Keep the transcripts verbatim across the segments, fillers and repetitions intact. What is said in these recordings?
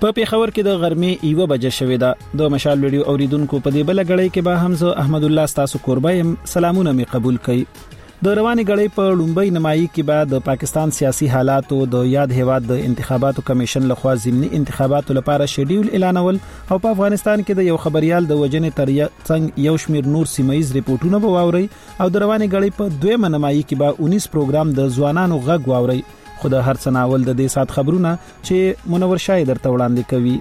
په پیښور کې د غرمې یوه بجه شوې ده. د مشال ویډیو اوریدونکو په دې بل غړې کې به حمزه احمد الله تاسو قربایم سلامونه می قبول کړي. د رواني غړې په لومبۍ نمایي کې به د پاکستان سیاسي حالات او د یاد هیواد د انتخاباتو کمیشن لخوا ضمني انتخاباتو لپاره شیډول اعلانول او په افغانستان کې د یو خبريال د وجنې تر څنګ یو شمیر نور سیمایز ریپورتونه به واوري او د رواني غړې په دویمه نمایي کې به اونیس پروګرام د ځوانانو غږ واوري. خو د هر څه ناول د دې سات خبرونه چې منور شای درته وړاندې کوي.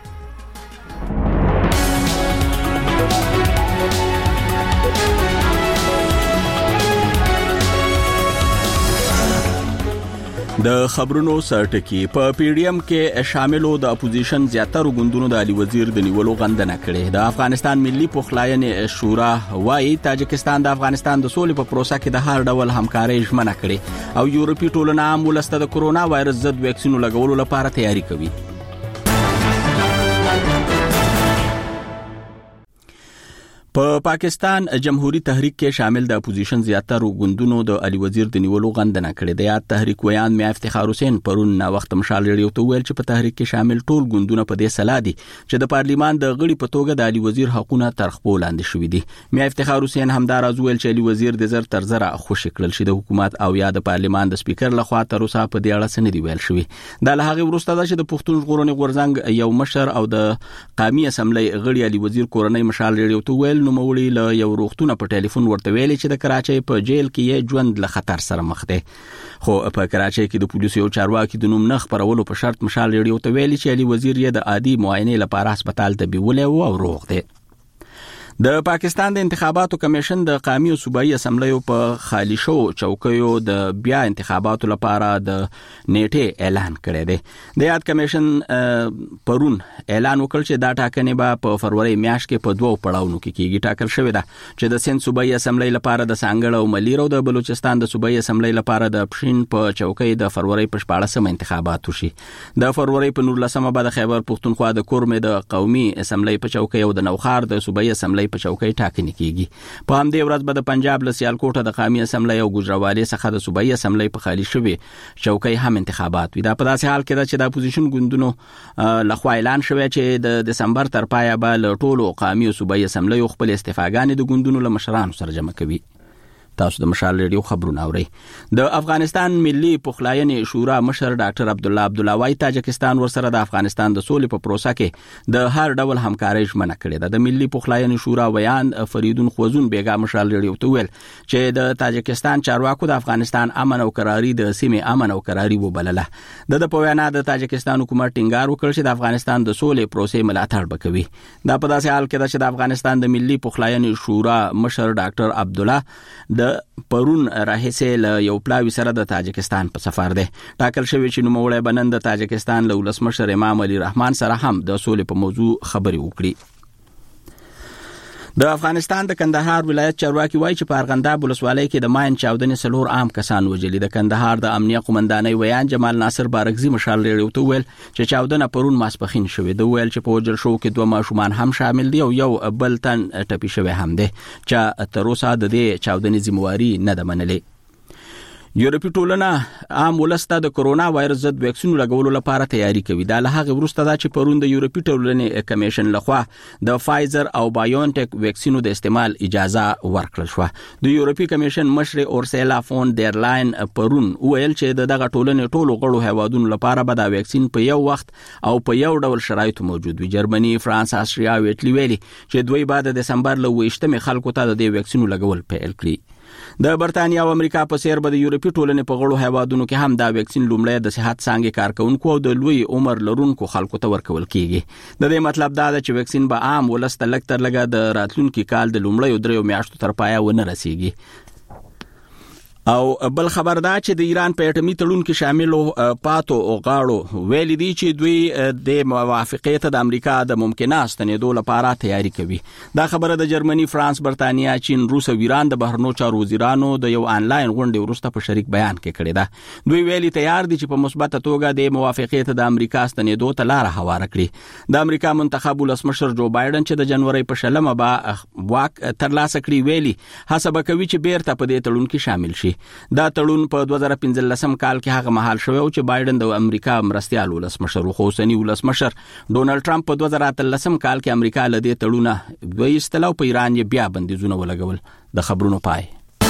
د خبرونو سرټکی په پی ډی ایم کې شاملو د اپوزیشن زیاتره ګوندونو د علي وزیر د نیولو غندنه کړې. د افغانستان ملي پخلاینې شورا وايي تاجکستان د افغانستان د سولې په پروسه کې د هر ډول همکارۍ ژمنه کړې او یورپي ټولنه عام ولسته د کرونا وایرس ضد ویکسینو لګولو لپاره تیاری کوي. په پا پاکستان جمهوریت تحریک کې شامل د اپوزیشن زیاتره ګوندونو د علي وزیر د نیولو غندنه کړې. د یاد تحریک ویان میا افتخار حسین پرون نا وخت مشال ریډیو ته ویل چې په تحریک کې شامل ټول ګوندونه په دې سلا دي چې د پارلیمان د غړي په توګه د علي وزیر حقونه تر خپل لاندې شوې دي. میا افتخار حسین همدار از ویل چې علي وزیر د زر تر زره خوشی کړل شي د حکومت او یا د پارلیمان د سپیکر لخوا تر اوسه په دې اړه څه نه دی ویل شوی. د لهغه وروسته د چې د پښتون ژغورنې غورځنګ یو مشر او د قومي اسمبلی غړي علي وزیر کورنۍ مشال ریډیو ته ویل نو مولي له یو روغتونه په ټلیفون ورته ویلي چې د کراچۍ په جیل کې یې ژوند له خطر سره مخ دی. خو په کراچۍ کې د پولیسو یو چارواکي د نوم نه خبرولو په شرط مشال ریډیو ته ویلي چې علي وزیر یې د عادي معاینې لپاره هسپتال ته بیولې او روغ دی. د پاکستان د انتخاباتو کمیشن د قومي او صوبایي اسمبلیو په خالی شو چوکیو د بیا انتخاباتو لپاره د نیټه اعلان کړی دی. د یاد کمیشن پرون اعلان وکړ چې دا ټاکنې به په فروری میاشت کې په دوو پړاوونو کې کیږي. ټاکل شوې ده چې د سند صوبایي اسمبلی لپاره د سانګړ او ملیر او د بلوچستان د صوبایي اسمبلی لپاره د پښین په چوکۍ د فروری په شپاړسمه انتخابات وشي. د فروری په نولسمه به د خیبر پښتونخوا د کورمې د قومي اسمبلی په چوکۍ او د نوخار د صوبایي اسمبلی په چوکۍ ټاکنې کیږي. په همدې ورځ به د پنجاب له سیالکوټه د قومي اسمبلی او ګوجراوالي څخه د صوبایي اسمبلی په خالي شوی چوکۍ هم انتخابات وي. دا په داسې حال کې ده چې د اپوزیشن ګوندونو لخوا اعلان شوی چې د دسمبر تر پایه به له ټولو قومي او صوبایي اسمبلی خپل استعفاګانې د ګوندونو له مشرانو سره جمع کوي. تاسو د مشال ریډیو خبرونه اورئ. د افغانستان ملي پخلاینې شورا مشر ډاکټر عبد الله عبد الله وايي تاجکستان ورسره د افغانستان د سولې په پروسه کې د هر ډول همکارۍ ژمنه کړې ده. د ملي پخلاینې شورا ویان فریدون خوزون بیګا مشال ریډیو ته ویل چې د تاجکستان چارواکو د افغانستان امن او قراري د سیمې امن او قراري وبلله. د د په وینا د تاجکستان حکومت ټینګار وکړ چې د افغانستان د سولې پروسې ملاتړ وکوي. دا په داسې حال کې ده چې د افغانستان د ملي پخلاینې شورا مشر ډاکټر عبد الله د پرون راهیسه له یو پلاوی سره د تاجکستان په سفر دی. ټاکل شوی چې نوموړی بنن د تاجکستان له ولسمشر امام علي رحمان سره هم د سولې په موضوع خبرې وکړي. د افغانستان د کندهار ولایت چارواکي وایي چې په ارغنداب ولسوالۍ کې د ماین چاودنې څلور عام کسان وژلي. د کندهار د امنیه قومندانۍ ویان جمال ناصر بارکزي مشال ریډیو ته ویل چې چاودنه پرون ماسپخین شوې. د ویل چې په وژل شو کې دوه ماشومان هم شامل دي او یو بل تن ټپي شوی هم دی چې تر اوسه د دې چاودنې ذمہواری نه ده منلې. یورپی ټولنه عام ولسته د کرونا وایرس ضد ویکسینو لګولو لپاره تیاری کوي. دا له هغه وروسته دا چې پرون د یورپی ټولنې کمیشن لخوا د فایزر او بایونټیک ویکسینو د استعمال اجازه ورکړل شو. د یورپی کمیشن مشر اورسیلا فون ډیر لاین پرون ویل چې دغه ټولنې ټولو غړو هیوادونو لپاره به دا ویکسین په یو وخت او په یو ډول شرایطو موجود وي. جرمني، فرانس، استرالیا او ایټالیا ویلي چې دوی بعد د دسمبر له ویشتمې خلکو ته د ویکسینو لګول پیل کړي. د برتانیا او امریکا په څیر به د یورپی ټولنې په غړو هیوادونو کې هم دا ویکسین لومړی د صحت څانګې کارکونکو او د لوی عمر لرونکو خلکو ته ورکول کیږي. د دې مطلب دا ده چې ویکسین به عام ولس ته لږ تر لږه د راتلونکي کال د لومړیو دریو میاشتو تر پایه ونه رسیږي. او بل خبر دا چې د ایران په اټومي تړون کې شاملو پاتو او غاړو ویل دي چې دوی د موافقت د امریکا د ممکنه ستنېدو لپاره تیاری کوي. دا خبره د جرمني، فرانس، برتانیا، چین، روس او ایران د بهرنیو چارو وزیرانو د یو آنلاین غونډې وروسته په شریک بیان کې کړی ده. دوی ویلي تیار دي چې په مثبت توګه د موافقت د امریکا ستنېدو ته لار هواره کړي. د امریکا منتخب ولسمشر جو بایدن چې د جنوري په شلمه به واک ترلاسه کړي ویلي هڅه وکوي چې بیرته په دې تړون کې شامل شي. دا تړون په دوه زره پنځلسم کال کې هغه مهال شوی چې بایدن د امریکا مرستیال ولسمشر خو اوسنی ولسمشر ډونالد ټرمپ په دوه زره اتلسم کال کې امریکا له دې تړونه وایستل او په ایران یې بیا بندیزونه ولګول. د خبرونو پای.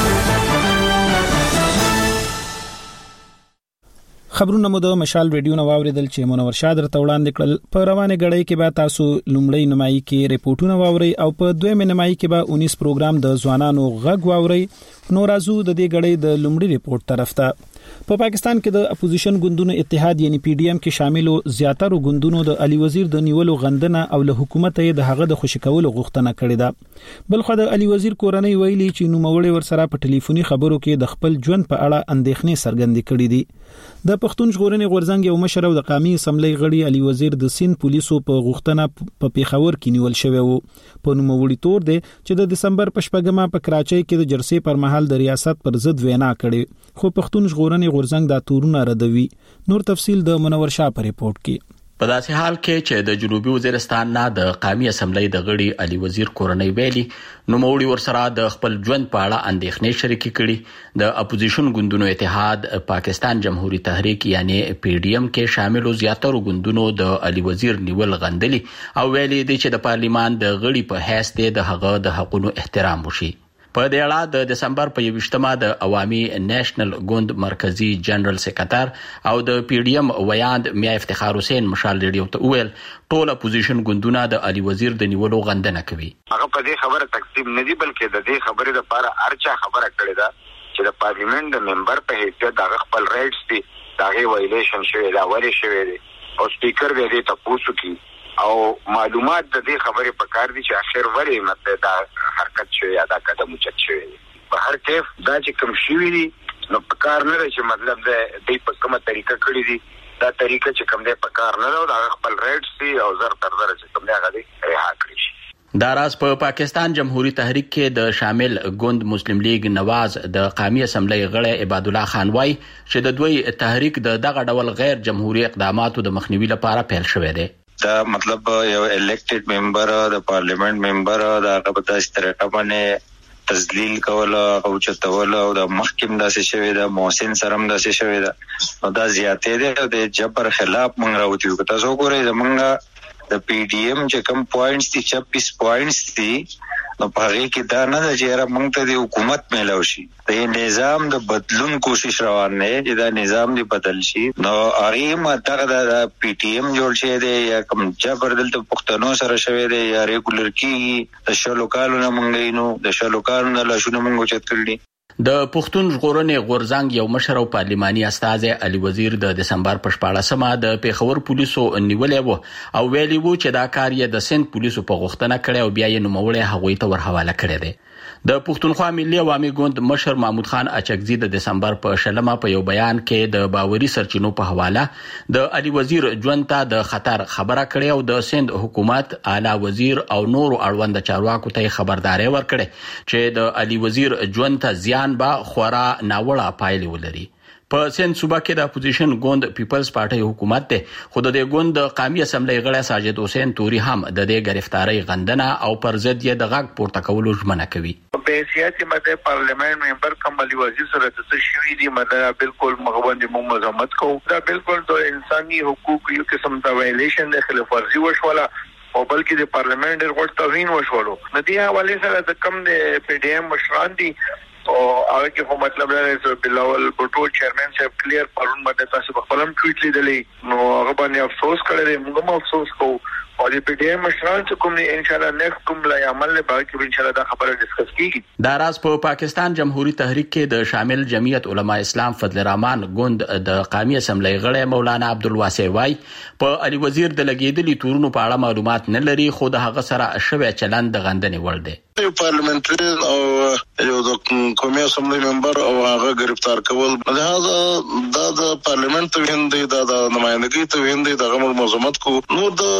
خبرونه مو د مشال ریډیو نو واوریدل چې منور شادر ته وړاندې کړل. په روانه غړۍ کې به تاسو لومړی نمایي کې ریپورتونه واوري او په دویمه نمایي کې به اونیس پروګرام د ځوانانو غږ واوري. نو راځو د دې غړۍ د لومړی ریپورت طرف ته. په پاکستان کې د اپوزیشن ګوندونو اتحاد یعنی پی ډی ایم کې شاملو زیاتره ګوندونو د علي وزیر د نیولو غندنه او له حکومت یې د هغه د خوشی کولو غوښتنه کړې ده. بلخو د علي وزیر کورنۍ ویلي چې نوموړي ورسره په ټلیفوني خبرو کې د خپل ژوند په اړه اندېښنې څرګندې کړې دي. د پښتون ژغورنې غورځنګ یو مشر او د قومي اسمبلی غړي علي وزیر د سین پولیسو په غوښتنه په پیښور کې نیول شوی وو. په نوموړي تور دی چې د دسمبر په شپږمه په کراچۍ کې د جرسي پر مهال د ریاست پر ضد وینا کړې، خو پښتون ژغورنې غورځنګ دا تورونه ردوي. نور تفصیل د منور شاه په ریپورت کې. په داسې حال کې چې د جنوبي وزیرستان نه د قومي اسمبلی د غړي علي وزیر کورنۍ ویلي نوموړي ورسره د خپل ژوند په اړه اندېښنې شریکې کړي. د اپوزیشن ګوندونو اتحاد پاکستان جمهوریت تحریک یعنی پی ډی ایم کې شاملو زیاتره ګوندونو د علي وزیر نیول غندلي او ویلي دي چې د پارلیمان د غړي په حیث د هغه د حقوقو احترام وشي. په دې اړه د دسمبر په یوویشتمه د عوامي نېشنل ګوند مرکزی جنرال سکرټر او د پی ډی ایم ویاند میا افتخار حسین مشال ریډیو ته ویل ټول اپوزیشن ګوندونه د علي وزیر د نیولو غندنه کوي. هغه په دې خبره تقسیم نه دي بلکې د دې خبرې لپاره ارچا خبره کړې ده چې د پارلیمنت د ممبر په حیثیت د خپل رائټس دي دغه وایلیشن شوی دا وری شوی دی او سپیکر دې ته پوښتنه کوي او معلومات د دې خبرې په کار دي چې اخر وری مته دا حرکت شوی یا دا قدم اوچت شوی په هر کیف دا چې کوم شوی دي نو په کار نه چې مطلب دې په کومه طریقه کړی دي دا طریقه چې کوم دې په کار نه دا خپل رائټس دي او زر تر زر چې کوم دې هغه دې رها کړی شي. دا راز په پا پاکستان جمهوریت تحریک کې د شامل ګوند مسلم لیگ نواز د قومي اسمبلی غړی عباد الله خان وای چې د دوی تحریک د دغه ډول غیر جمهوریت اقداماتو د مخنیوي لپاره پیل شوی دی. دا مطلب یو الیکټډ ممبر د پارلیمنت ممبر دا په داسې طریقه باندې تذلیل کول او چتول او د محکم داسې شوی دا محسن سرم داسې شوی دا او دا زیاتې ده د جبر خلاف مونږ راوتیو که تاسو ګورئ زمونږ د پی ډی ایم چې کوم پوینټس دي چوبیس پوینټس دي نو په هغه کې دا نه ده چې را مونږ ته د حکومت میلاو شي د نظام د بدلون کوشش روان نه چې دا نظام دی بدل شي نو هغه ماته د پی ټی ایم جوړ شي دی یا کوم جبر دلته پښتنو سره شوی دی یا ریګولر کی د شلو کالو نه مونږ نو د شلو کالو نه لاشونه مونږ چت کړی. د پښتون ژغورنې غورځنګ یو مشر او پارلماني استازی علي وزیر د دسمبر په شپاړسمه د پیښور پولیسو نیولې وو او ویلي وو چې دا کار یې د سند پولیسو په غوښتنه کړی او بیا یې نوموړی هغوی ته ورحواله کړی دی. د پښتونخوا ملي عوامي ګوند مشر محمود خان اچکزي د دسمبر په شلمه په یو بیان کې د باوري سرچینو په حواله د علي وزیر ژوند ته د خطر خبره کړې او د سند حکومت اعلی وزیر او نورو اړوند چارواکو ته خبرداري ورکړې چې د علي وزیر ژوند ته زیان با خورا ناوړه پایلې ولري. په سند صوبه کې د اپوزیشن ګوند پیپلز پارټي حکومت ته خود د ګوند قومي اسمبلی غړی ساجد حسین توري هم د دې گرفتاری غندنه او پر ضد یې د غږ پورته کولو ژمنه کوي. په سیاسي مده پارلیمنت ممبر کوم علي وزیر سره د شوی دی مده بالکل مغوند مو مزمت کو دا بالکل د انساني حقوق یو قسم د وایلیشن د خلاف ورزي وشوله او بلکې د پارلیمنت ورغړ توهین وشولو. ندی حواله سره د کم د پی ډی ایم مشران دي او هغه کې کوم مطلب لري بلاول بوټو چیرمن صاحب کلیر پرون باندې تاسو په خپلم ټویټ لیدلې نو هغه باندې افسوس کړی موږ هم افسوس کوو او د پی ډی ایم مشران چې کوم ان شاء الله نیکسټ کوم لا عمل له باقي ان شاء الله دا خبره ډیسکس کیږي. دا راز په پاکستان جمهوریت تحریک کې د شامل جمعیت علما اسلام فضل الرحمن ګوند د قومي اسمبلی غړی مولانا عبدالواسع وای په علي وزیر د لګیدلي تورونو په اړه معلومات نه لري خو د هغه سره شوی چلند د غندنې وړ دی. یو پارلیمنټری او یو د قومي اسمبلی ممبر او هغه گرفتار کول لہذا دا د پارلیمنت توهین دی دا د نمائندګۍ توهین دی دغه مزمت کو نو د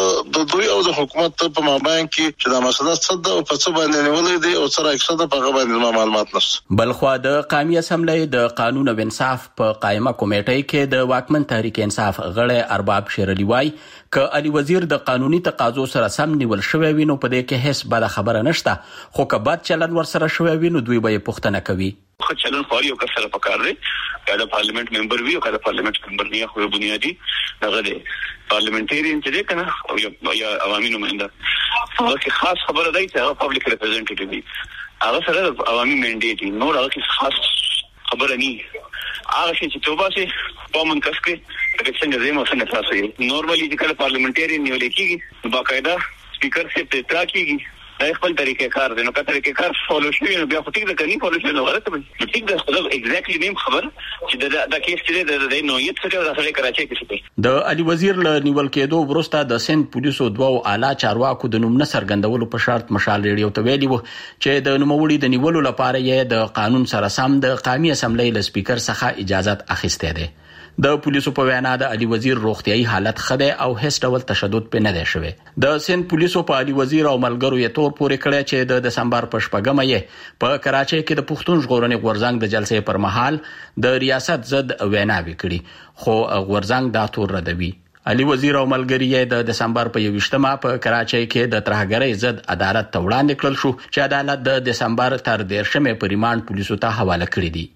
دوی او د حکومت په مابین کې چې دا مسله څه ده او په څه باندې نیولې دي او سره اکثر په هغه باندې معلومات نشته. بلخوا د قومي اسمبلی د قانون او انصاف په قائمه کمیټې کې د واکمن تحریک انصاف غړی ارباب شیرعلی وای ک علي وزیر د قانوني تقاضو سره سم نیول شوی وینو په دې کې هیڅ بد خبره نشته خو که بد چلن ور سره شوی وینو دوی به پوښتنه کوي. خو چلن خو یو کس سره پکار دی کله پارلیمنت ممبر وي او کله پارلیمنت ممبر نه خو بنیادی دغه دی پارلیمنټریان چې دی کنه یا عوامي نمائنده هغه کې خاص خبره دی چې هغه پبلک ریپرزنټیټیو دی هغه سره عوامي منډیټ دی نو هغه کې خاص خبره نه هغه چې توبه سي پامن کس کې د څنګه زموږ څنګه تاسو نورمالي چې کله پارلیمنټریان نیول کېږي باقاعده سپیکر سے ته کېږي دا خپل طریقې کار دی نو کله طریقې کار فالو شوی نو بیا خو ټیک ده کني فالو شوی نو غلطه وي ټیک ده خو ایگزیکټلی نیم خبر چې دا دا کیس چې د نویت سره د سره کراچي کې شي. د علي وزیر له نیول کېدو وروسته د سند پولیسو دوه اعلی چارواکو د نوم نه څرګندولو په شرط مشال ریډیو ته ویلي وو چې د نوموړي د نیولو لپاره یې د قانون سره سم د قومي اسمبلی له سپیکر څخه اجازه اخیسته ده. د پولیسو په وینا د علي وزیر روغتيایي حالت خده او هیڅ ډول تشدد په نه دی شوی. د سند پولیسو په علي وزیر او ملګرو یې تور پورې کړی چې د دسمبر په شپږمه یې په کراچۍ کې د پښتون ژغورنې غورځنګ د جلسې پر مهال د ریاست ضد ویناوې کړي خو غورځنګ دا تور ردوي. علي وزیر او ملګری یې د دسمبر په یوویشتمه په کراچۍ کې د ترهګرۍ ضد عدالت ته وړاندې کړل شو چې عدالت د دسمبر تر دیرشمې په ریماند پولیسو ته حواله کړی دی.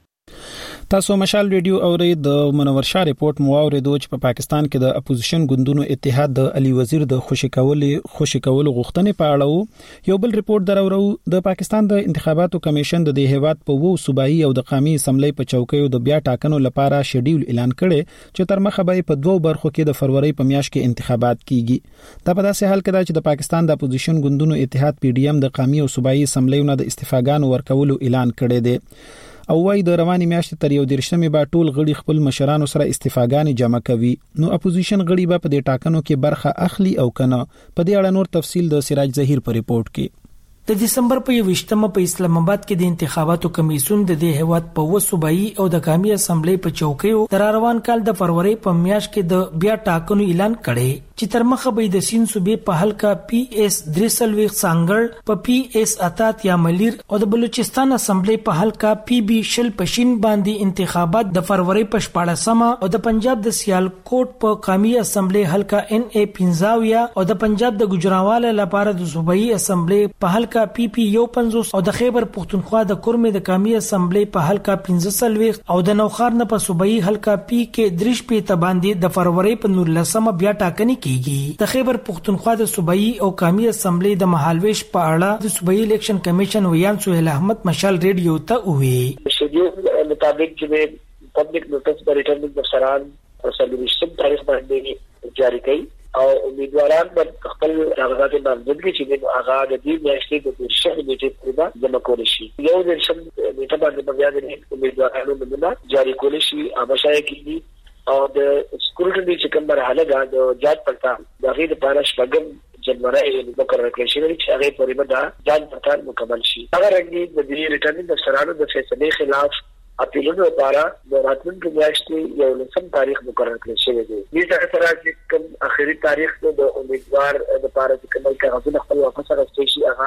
تاسو مشال ریډیو اورئ د منور شاه ریپورت مو اوریدو چې په پاکستان کې د اپوزیشن ګوندونو اتحاد د علي وزیر د خوشی کولې خوشی کول غوښتنې په اړه یو بل ریپورت درورو. د پاکستان د انتخاباتو کمیشن د دې هیواد په وو صوبایي او د قومي اسمبلی په چوکیو د بیا ټاکنو لپاره شیډول اعلان کړي چې تر مخه به په دوه برخو کې د فروری په میاشت کې انتخابات کیږي. دا په داسې حال کې ده چې د پاکستان د اپوزیشن ګوندونو اتحاد پی ډی ایم د قومي او صوبایي اسمبلیونو د استعفاګانو ورکولو اعلان کړی دی او وايي د رواني میاشتې تر یو دیرشمې به ټول غړي خپل مشرانو سره استعفاګانې جمع کوي. نو اپوزیشن غړي به په دې ټاکنو کې برخه اخلي او کنه. په دې اړه نور تفصیل د سراج ظهیر په ریپورت کې. د دسمبر په یوویشتمه په اسلام آباد کې د انتخاباتو کمیسیون د دې هیواد په وصوبایي او د قومي اسمبلی په چوکیو تر روان کال د فروری په میاشت کې د بیا ټاکنو اعلان کړي چې تر مخه به د سین صوبې په حلقه پی ایس درسلوي څنګړ په پی ایس اتات یا ملیر او د بلوچستان اسمبلی په حلقه پی بی شل پشین باندې انتخابات د فروری په شپاړسمه او د پنجاب د سیالکوټ په قومي اسمبلی حلقه ان ای پنځاویا او د پنجاب د ګجراواله لپاره د صوبایي اسمبلی په حلقه پی پی یو پنځوس او د خیبر پختونخوا د کورمې د قومي اسمبلی په حلقه پنځه سلويخ او د نوخار نه په صوبایي حلقه پی کې درش په تباندې د فروری په نولسمه بیا ټاکنې کیږي. د خیبر پختونخوا د صوبایي او قومي اسمبلی د مهالويش په اړه د صوبایي الیکشن کمیشن ویان سہیل احمد مشال ریډیو ته وی شیډول مطابق چې پبلک نوټس پر ریټرنینګ افسران پر سلویشن تاریخ باندې جاری کړي او امیدواران به خپل کاغذات نامزدګي چې هغه د دې میاشتې د شهر میټې پورې جمع کول شي. یو د شم میټه باندې بیا د امیدوارانو نمونه جاری کول شي اوبشای کیږي او د سکیورټي چې کوم مرحله ده د جاج پړتال د غیر پاره شپږم جنوري مقرره کړی شوی چې هغه پورې به دا جاج پړتال مکمل شي. هغه رنګي د دې ریټرنینګ افسرانو د فیصلې خلاف اپیلونو لپاره د راتلونکي میاشتې یو لسم تاریخ مقرر کړی شوی دی. دې سره چې کوم اخري تاریخ د امیدوار د لپاره چې کومه کاغذونه خپل واپس راستي شي هغه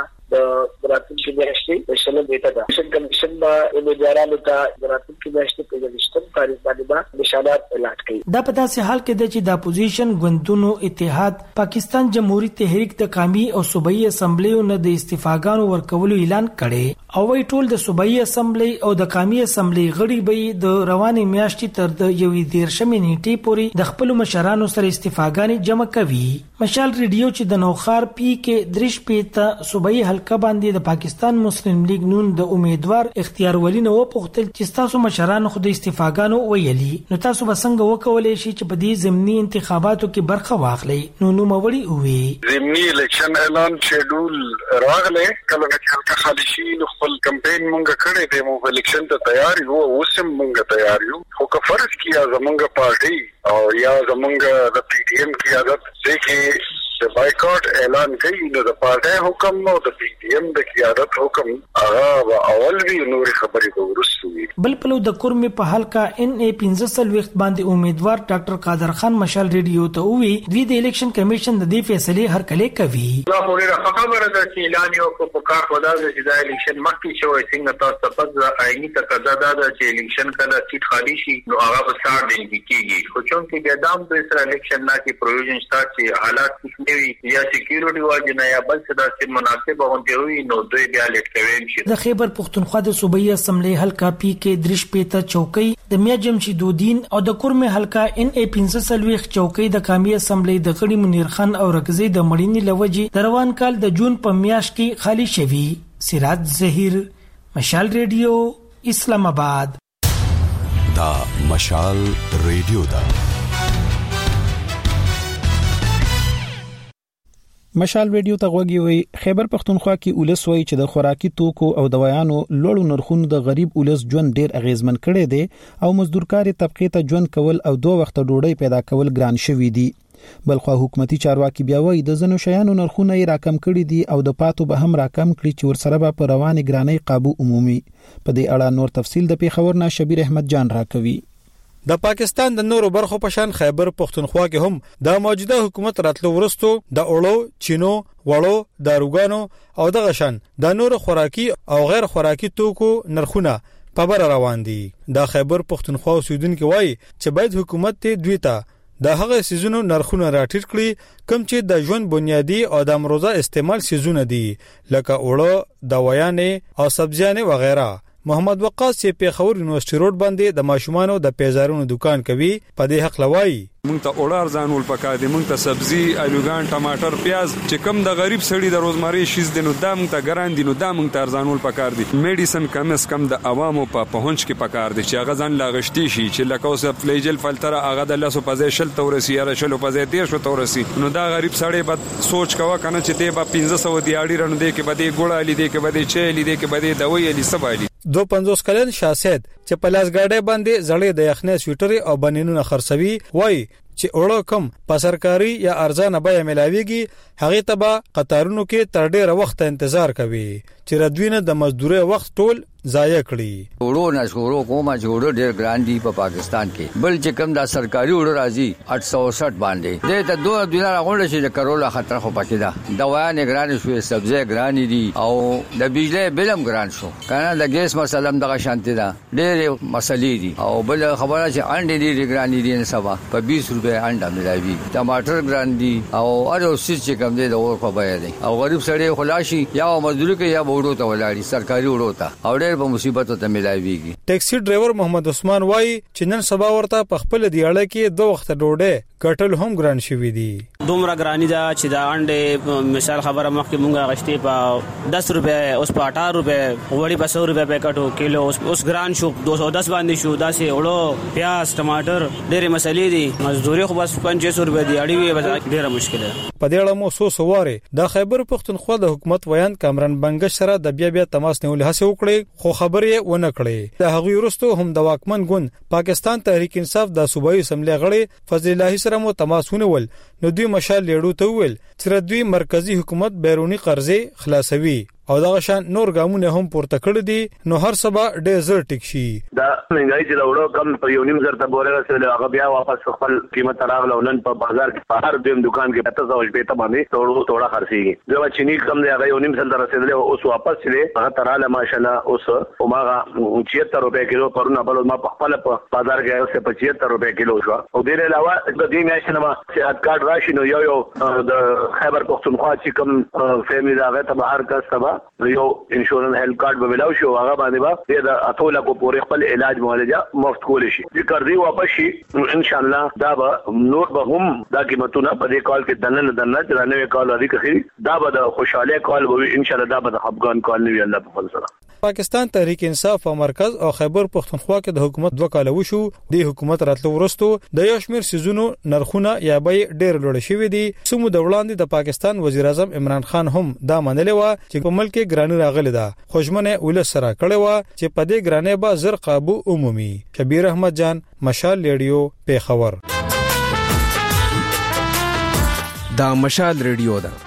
د راتلونکي میاشتې د شلم نیټه ده. الیکشن کمیشن به امیدوارانو ته د راتلونکي میاشتې په یوویشتم تاریخ باندې نشانات اعلان کړي. دا په داسې حال کې ده چې د اپوزیشن ګوندونو اتحاد پاکستان جمهوریت تحریک د قومي او صوبایي اسمبلیونو د استعفاګانو ورکولو اعلان کړي او وايي ټول د صوبایي اسمبلی او د قومي اسمبلی غړي به د رواني میاشتې تر د یوې دیرشمې نیټې پورې د خپل مشرانو سره استعفاګانې جمع کوي. مشال ریډیو چې د نوخار پی کې درش پیته صوبایي حلقه باندې د پاکستان مسلم لیگ نون د امیدوار اختیار ولی نو پختل چې تاسو مشرانو خو د استعفاګانو ویلي نو تاسو به څنګه وکولای شي چې په دې ضمني انتخاباتو کې برخه واخلئ. نو نو موري وي ضمني الیکشن اعلان شیډول راغله کله چې حلقه خالي شي نو خپل کمپاین مونږ کړی دی مو الیکشن ته تیار یو اوسم مونږ تیار یو خو که فرض کیا زمونږ پارټي او یا زمونږ د پی ډی ایم کی عادت چې چې بایکاټ اعلان کوي نو د پارټي حکم نو د پی ډی ایم د قیادت حکم هغه اول وی نور خبرې به ورسته وي. بل پلو د کورمې په حلقه ان ای پنځه وخت باندې امیدوار ډاکټر قادر خان مشال ریډیو ته وی دوی د الیکشن کمیشن د دې فیصله هر کله کوي. دا موري خبره ده چې اعلان یو کو په کار ودا چې دا الیکشن مخکې شوی څنګه تاسو په آئینی تقاضا ده چې الیکشن کله سیټ خالی شي نو هغه په سار دی کیږي. خو چون کې د دام په سره الیکشن نه کې پروویژن شته چې حالات څه نیوي یا سکیورټي واجب نه یا بل څه د مناسبه غونډه وي نو دوی بیا لیټ کوي شي. د خیبر پختونخوا د صوبایي اسمبلی حلقه پی کې درش پیته چوکۍ د میا جمشید الدین او د کورمې حلقه ان ای پنځه وخت چوکۍ د قومي اسمبلی د غړي منیر خان او رغزي د مړینې لوجي د روان کال د جون په میاشت کې خالی شوی. سراج زهیر، مشال ریډیو، اسلام آباد. دا مشال ریډیو دا مشال ریډیو ته غوږی وي. خیبر پختونخوا کې اولس وای چې د خوراکي توکو او دوايانو لوړو نرخونو د غریب اولس ژوند ډیر اغیزمن کړي دي او مزدورکاري طبقه ته ژوند کول او دوه وخت ډوډۍ پیدا کول ګران شوي دي. بلخو حکومتي چارواکي بیا وایي د زنو شیانو نرخونه یې راکم کړي دي او د پاتو به هم راکم کړي چې ورسره به په رواني ګرانۍ قابو عمومي. په دې اړه نور تفصیل د پیښور نه شبیر احمد جان راکوي. د پاکستان د نورو برخو په شان خیبر پختونخوا کې هم د موجوده حکومت راتلو ورستو د اولو، چینو، وړو، داروګانو او د غشن د نورو خوراکي او غیر خوراکي توکو نرخونه په بر روان دي. د خیبر پختونخوا اوسیدونکو وایي چې باید حکومت ته دوی ته د هغه سيزونو نرخونه راټیټ کړي کوم چې د ژوند بنیادی او د امروزه استعمال سيزونه دي لکه اوړه، دوايانې او سبزیانې وغیرہ. محمد وقاص چې په خور یونیورسيټي روډ باندې د ماشومانو د پیزارونو دکان کوي په دې حق لوي. مونږ ته اورار ځانول پکار دي، مونږ ته سبزي، الوګان، ټماټر، پیاز چې کم د غریب سړي د روزمري شیز دي نو دا مونږ ته ګران دي نو دا مونږ ته ځانول پکار دي. میډیسن کم اس کم د عوامو په پهونچ کې پکار دي چې هغه ځان لاغشتي شي چې لکه اوس فلیجل فلتر هغه د لاسو په ځای شل تورسي یا شل په ځای تیر شو تورسي نو دا غریب سړی به سوچ کوا کنه چې دی به پنځه سوه دی اړي رنه دی کې به دی ګوړه لې دی کې به دی چي لې دی کې به دی دوی لې سبالي. دو پنځوس کلن شاسید چې په لاس گاډي باندې زړې د یخنې سویټر او بنینونه خرڅوي وای چې اوړه کم په سرکاري یا ارزانه بیه ملاويږي هغه ته به قطارونو کې تر ډیره وخت انتظار کوي چې ردوینه د مزدوري وخت ټول ضایع کړي. وړو نه شورو کومه جوړو ډیر ګران دي په پاکستان کې بل چې کم دا سرکاري وړو راځي اټ سو شصت باندې دې ته دوه دینار غونډه شي د کرولا خطر خو پکې ده. دوايانې ګران شوې، سبزی ګران دي او د بجلی بلم ګران شو کنه د ګیس مسله هم دغه شانتي ده ډېر مسلې دي او بل خبره چې انډې دي ګران دي نه سبا په بیس روپے انډه ملایوي، ټماټر ګران دي او ار اوس چې کم دي د اور په بیه دي او غریب سړی خلاصي یا مزدوري کوي یا وړو ته ولاړی سرکاري وړو ته او ډېر په مصیبت ته ملایويږي. ټیکسي ډرایور محمد عثمان وای چې نن سبا ورته په خپل دیاړه کې دوه وخت ډوډۍ کټل هم ګران شوی دي. دومره ګرانی دا چې دا انډه مثال خبره مخکې مونږه غشتي په دس روپے اوس په اٹھارہ روپے وړي په سو روپے پکټو کیلو اوس ګران شو دو سو دس باندې شو دا سه وړو پیاز ټماټر ډېر مسلې دي مزدوري خو بس پنځه سو روپے دی اړي وي بس ډېر مشکل ده. په دې اړه مو سو سواره د خیبر پختونخوا د حکومت ویان کامران بنګش سره د بیا بیا تماس نیول هڅه وکړي خو خبرې ونه کړې. د هغوی وروسته هم د واکمن ګوند پاکستان تحریک انصاف د صوبایي اسمبلی غړي فضل الله سره مو تماسونه ول نو دوی مشال لیړو ته ویل چې دوی مرکزی حکومت بیرونی قرضې خلاصوي او دا شان نور ګامونه هم پورته کړی دي نو هر سبا ډېر زر ټیک شي. دا منګای چې وړو کم په یو نیم زر ته بوره رسېدل هغه بیا واپس خپل قیمت راغله نن په بازار کې په هر دیم دکان کې پته ځول پېته باندې توړو توړه خرڅيږي. دا چینی کم دی هغه یو نیم زر ته رسېدل اوس واپس لې هغه تراله ماشاءالله اوس او ماغه پچهتر روپے کیلو پرونه بل ما په خپل په بازار کې اوس پچهتر روپے کیلو شو او ډېر علاوه د دې میاشتې ما صحت کارت راشي نو یو یو د خیبر پختونخوا چې کوم فیملی دا غته به هر کس سبا یو انشورنس هیلث کارت به ملاوي شو هغه باندې به د اتوله کو پورې خپل علاج معالجه مفت کول شي. چې قرضې واپس شي ان شاء الله دا به نور به هم دا قیمتونه په دې کال کې دنه دنه چې نوې کال لري کې دا به د خوشاله کال به ان شاء الله دا به د افغان کال نه وي الله په فضل سره. پاکستان تحریک انصاف او مرکز او خیبر پختونخوا کې د حکومت دوه کال وشو د حکومت راتلو ورستو د یو شمیر سيزونو نرخونه یا به ډېر لوړ شوی دي. سمو د وړاندې د پاکستان وزیر اعظم عمران خان هم دا منلې و چې په ملک کې ګرانی راغلی ده خوشمنه ولس سره کړي و چې په دې ګرانې به زر قابو عمومي. شبیر احمد جان، مشال ریډیو، پیښور. دا مشال ریډیو ده.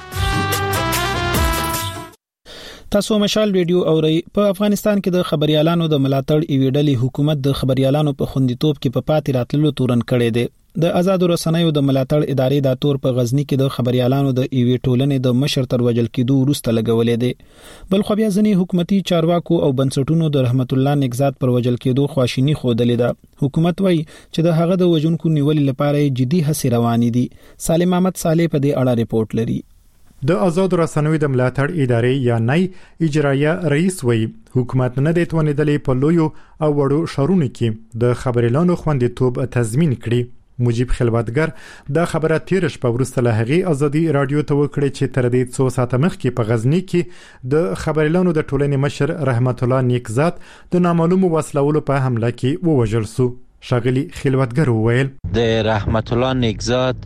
تاسو مشال ریډیو اورئ. په افغانستان کې د خبريالانو د ملاتړ ایویډلې حکومت د خبريالانو په خوندیتوب کې په پاتې راتللو تورن کړي دي. د آزاد رسنیو د ملاتړ ادارې د تور په غزنی کې د خبريالانو د ایوی ټولنې د مشر تر وجل کېدو وروسته لګولې دي. بل خو بیا ځنی حکومتي چارواکو او بنسټونو د رحمت الله نگزاد پر وجل کېدو خواشینی خودلې ده. حکومت وایي چې د هغه د وجونکو نیول لپاره جدي هڅې روانې دي. سالم احمد صالح په دې اړه ریپورت لري. د آزاد رسنیو د ملاتړ ادارې یا نای اجرایه رئیس وایي حکومت نه دی توانیدلې په لویو او وړو شهرونو کې د خبريالانو خوندیتوب تضمین کړي. مجيب خلوتګر دا خبره تیر شپه وروسته له هغې ازادي رادیو ته وکړه چې تر دې څو ساعته مخکې په غزنی کې د خبريالانو د ټولنې مشر رحمت الله نگزاد د نامعلومو وسلوالو په حمله کې ووژل شو. شاغلی خلوتګر وویل د رحمت الله نگزاد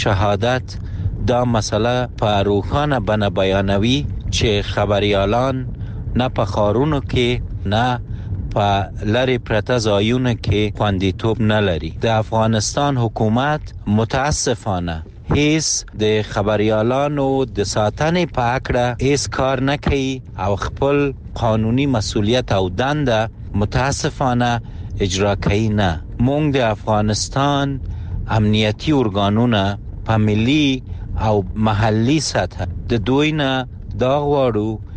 شهادت دا مسئله په روښانه بڼه بیانوي چې خبريالان نه په ښارونو کې نه په لری پرته ځایونو کې خوندیتوب نه لري. د افغانستان حکومت متاسفانه هیڅ د خبريالانو د ساتنې په اړه هیڅ کار نه کوي او خپل قانوني مسؤلیت او دنده متاسفانه اجرا کوي نه. موږ د افغانستان امنیتي ارګانونه په ملي او محلي سطح د دوی نه دا غواړو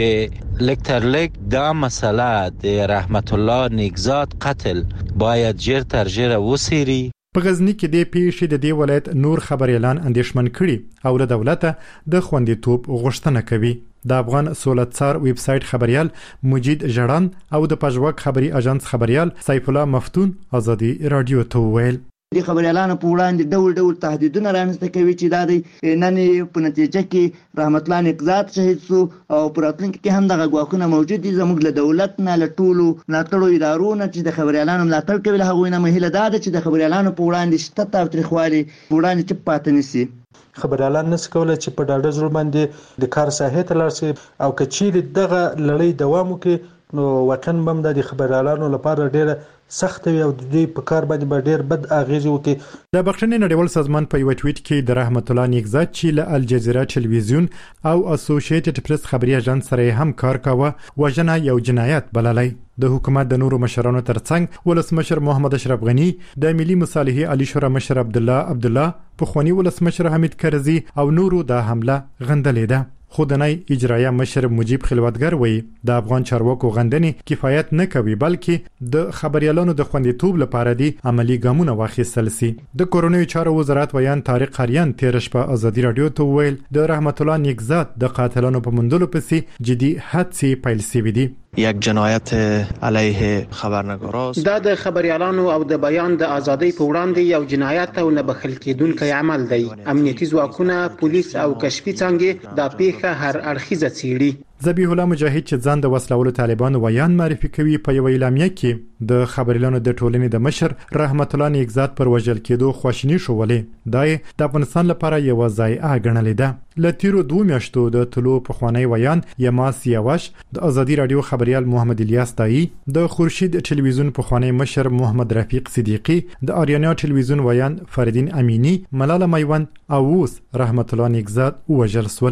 چې لکتر لک دا مسئله د رحمت الله نگزاد قتل باید جر تر جر وسیری. په غزنی کې د پیښې د دې ولایت نور خبريالان اندیشمن کړي او له دولته د خوندیتوب غوښتنه کوي. د افغان سولتسار ویب سټ خبريال مجید جړان او د پژواک خبري اژانس خبريال سیف الله مفتون ازادي رادیو ته ویل د خبريالانو په وړاندې ډول ډول تهدیدونه رانسته کوي چې دا د نن په نتیجه کې رحمت الله نگزاد شهید شو او پر راتلونکي کې هم دغه ګواښونه موجود دي. زموږ له دولت نه له ټولو ملاتړو ادارو نه چې د خبريالانو ملاتړ کوي له هغوی نه مهیله ده چې د خبريالانو په وړاندې شته تاوتریخوالي په وړاندې چپ پاتې نشي. خبريالان نس کولای چې په ډاډه زړه باندې د کار ساحې ته لاړ شي او کچېرې دغه لړۍ دوام وکړي نو واقعا بم د خبريالانو لپاره ډېره سخت وي او د دې په کار باندې ډېر بد اغیز وکړي. د بخښنې نړیوال سازمان په یو ټویټ کې د رحمت الله نگزاد چې له الجزیره ټلویزیون او اسوسییټډ پریس خبري اژانس سره هم کار کاوه وژنه یو جنایت بللی. د حکومت د نورو مشرانو ترڅنګ ولسمشر محمد اشرف غنی، د ملي مصالحې علی شورا مشر عبد الله عبد الله، پخوانی ولسمشر حمید کرزي او نورو د حمله غندلې ده. خودنۍ اجرایه مشر مجيب خلوتګر وایي د افغان چارواکو غندنې کفایت نه کوي بلکې د خبريالانو د خوندیتوب لپاره دي عملی ګامونه واخیستل سي. د کورونوي چارو وزارت ویان طارق قریان تیر شپه ازادي رادیو ته ویل د رحمت الله نگزاد د قاتلانو په موندلو پسې جدي هڅې پیل شوې دي. یک جنایت علیه خبرنگاراست. دا د خبريالانو او د بیان د ازادۍ په وړاندې یو جنایت او نه بخښل کېدونکی عمل دی. امنیتي ځواکونه، پولیس او کشفي څانګې دا پیښه هر اړخیزه څېړي. ذبیح الله مجاهد چې ځان د وسلوالو طالبانو ویان معرفي کوي په یو اعلامیه کې د خبريالانو د ټولنې د مشر رحمت الله نگزاد پر وژل کېدو خواشینی شولې. دا د افغانستان لپاره یو ضایعه ګڼلې ده. له تیرو دوه میاشتو د طلوع پخوانی ویان یماس یواش د ازادي رادیو خبريال محمد الیاس دایی، د خورشید ټلویزیون پخوانی مشر محمد رفیق صدیقی، د آریانا ټلویزیون ویان فریدین امینی، ملاله میوند او اوس رحمت الله نگزاد وژل شول.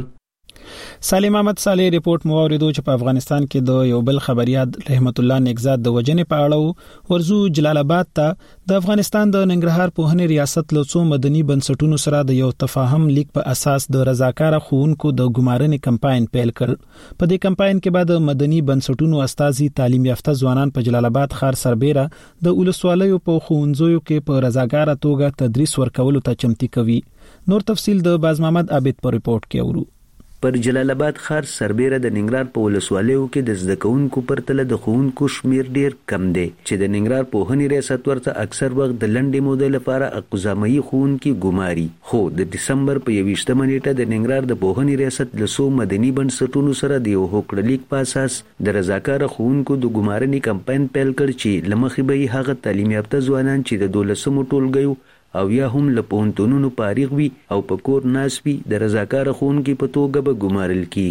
سالم احمد صالح ریپورت مو اوریدو چې په افغانستان کې د یو بل خبريال رحمت الله نگزاد د وجنې په اړه ورزو جلال آباد ته د افغانستان د ننګرهار پوهنې ریاست له څو مدني بنسټونو سره د یو تفاهم لیک په اساس د رضاکار خوونکو د ګمارنې کمپاین پیل کړ. په دې کمپاین کې بعد مدني بنسټونو استازي تعلیم یافته ځوانان په جلال آباد ښار سربېره د ولسوالیو په ښوونځیو کې په رضاکار توګه تدریس ورکولو ته چمتي کوي. نور تفصیل د باز محمد عابد په ریپورت کې اورو. پر جلال آباد ښار سربېره د ننګرهار په ولسوالیو کې د زده کوونکو پرتله د ښوونکو شمیر ډیر کم دی چې د ننګرهار پوهنې ریاست ورته اکثر وخت د لنډې مودې لپاره اقزامي ښوونکي ګماري. خو د دسمبر په یویشتمه نیټه د ننګرهار د پوهنې ریاست له څو مدني بنسټونو سره د یو هوکړلیک په اساس د رضاکاره ښوونکو د ګمارنې کمپاین پیل کړ چې له مخې به یې هغه تعلیم یافته ځوانان چې د دولسمو ټولګیو او یا هم له پوهنتونونو فارغ وي او په کور ناست وي د رضاکاره ښوونکي په توګه به ګمارل کیږي.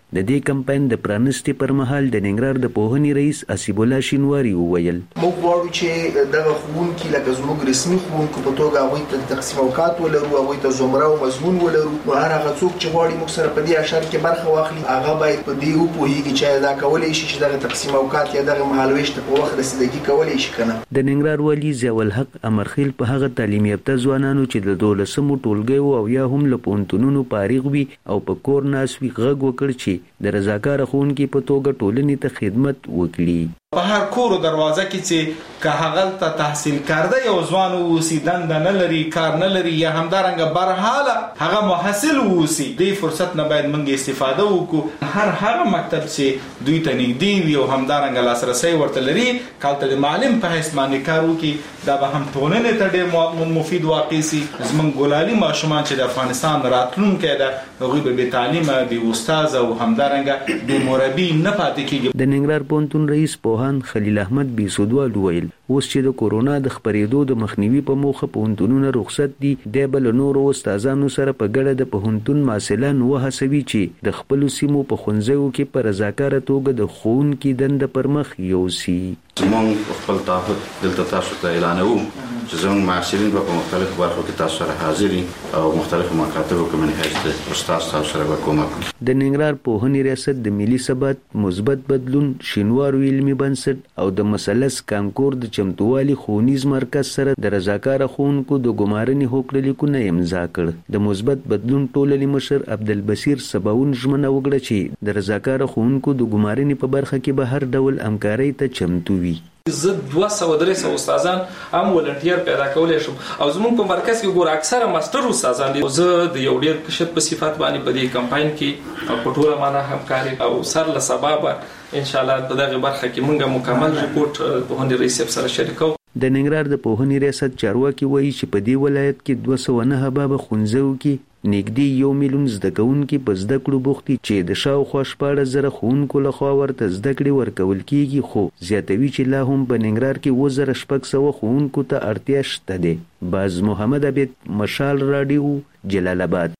د دې کمپاین د پرانستي پر مهال د ننګرهار د پوهنې رئیس اسیب الله شینواری وویل موږ غواړو چې دغه ښوونکي لکه زموږ رسمي ښوونکو په توګه هغوی ته تقسیم اوقات ولرو، هغوی ته زمره او مضمون ولرو. نو هر هغه څوک چې غواړي موږ سره په دې اشر کې برخه واخلي هغه باید په دې وپوهیږي چې دا کولی شي چې دغه تقسیم اوقات یا دغه مهالویشت په وخت رسیدګي کولی شي کنه. د ننګرهار والي ضیاء الحق امرخیل په هغه تعلیم یافته ځوانانو چې د دولسمو ټولګیو او یا هم له پوهنتونونو فارغ وي او په کور ناست وي غږ وکړ چې د رضاکار ښوونکي په توګه ټولنې ته خدمت وکړي. په هر کور دروازه کې چې که هغه ته تحصیل کرده یو ځوان اوسي، دنده نه لري، کار نه لري، یا همدارنګه برحاله هغه محصل اوسي، دې فرصت نه باید موږ استفاده وکړو. هر هغه مکتب چې دوی ته نږدې وي او همدارنګه لاسرسی ورته لري کالته د معلم په حیث باندې کار وکړي، دا به هم ټولنې ته ډېر مفید واقع سي. زموږ ګلالي ماشومان چې د افغانستان راتلونکی ده هغوی به بې تعلیمه، بې استاذه او همدارنګه بې مربي نه پاتې کېږي. د ننګرهار پوهنتون رئیس پوهان خلیل احمد بیسودوال ویل اوس چې د کورونا د خپرېدو د مخنیوي په موخه پوهنتونونه رخصت دي، دی به له نورو استادانو سره په ګډه د پوهنتون محصلان وهڅوي چې د خپلو سیمو په ښوونځیو کې په رضاکاره توګه د ښوونکي دنده پر مخ یوسي. زموږ خپل تعهد دلته تاسو ته اعلانوو چې زموږ محصلین به په مختلفو برخو کې تاسو سره حاضر وي او مختلفو مکاتبو کې من حیث د استاد تاسو سره به کومک وکړي. د ننګرهار پوهنې ریاست د ملي ثبات، مثبت بدلون، شینوارو علمي بنسټ او د مثلث کانکور د چمتووالي ښوونیز مرکز سره د رضاکاره ښوونکو د ګمارنې هوکړه لیکونه امضا کړ. د مثبت بدلون ټولنې مشر عبدالبصیر سباون ژمنه وکړه چې د رضاکاره ښوونکو د ګمارنې په برخه کې به هر ډول همکارۍ ته چمتو وي. زه دوه سوه درې سوه استادان هم ولنټیر پیدا کولی شم او زموږ په مرکز کې ګوره اکثره ماسټر استادان دي. زه د یو ډېر کشر په صفت باندې په دې کمپاین کې او په ټوله معنا همکاري او سر له سبا به انشاءالله په دغه برخه کې موږ مکمل ریپورت پوهنې رئیس صاحب سره شریکو. د ننګرهار د پوهنې ریاست چارواکي وایي چې په دې ولایت کې دوه سوه نهه بابه ښوونځیو کې نږدې یو میلیون زده کوونکي په زده کړو بوخت دي چې د شاوخوا شپاړس زره ښوونکو لخوا ورته زده کړې ورکول کیږي، خو زیاتوي چې لا هم په ننګرهار کې اووه زره شپږ سوه ښوونکو ته اړتیا شته دی. باز محمد عبید، مشال راډیو، جلال آباد.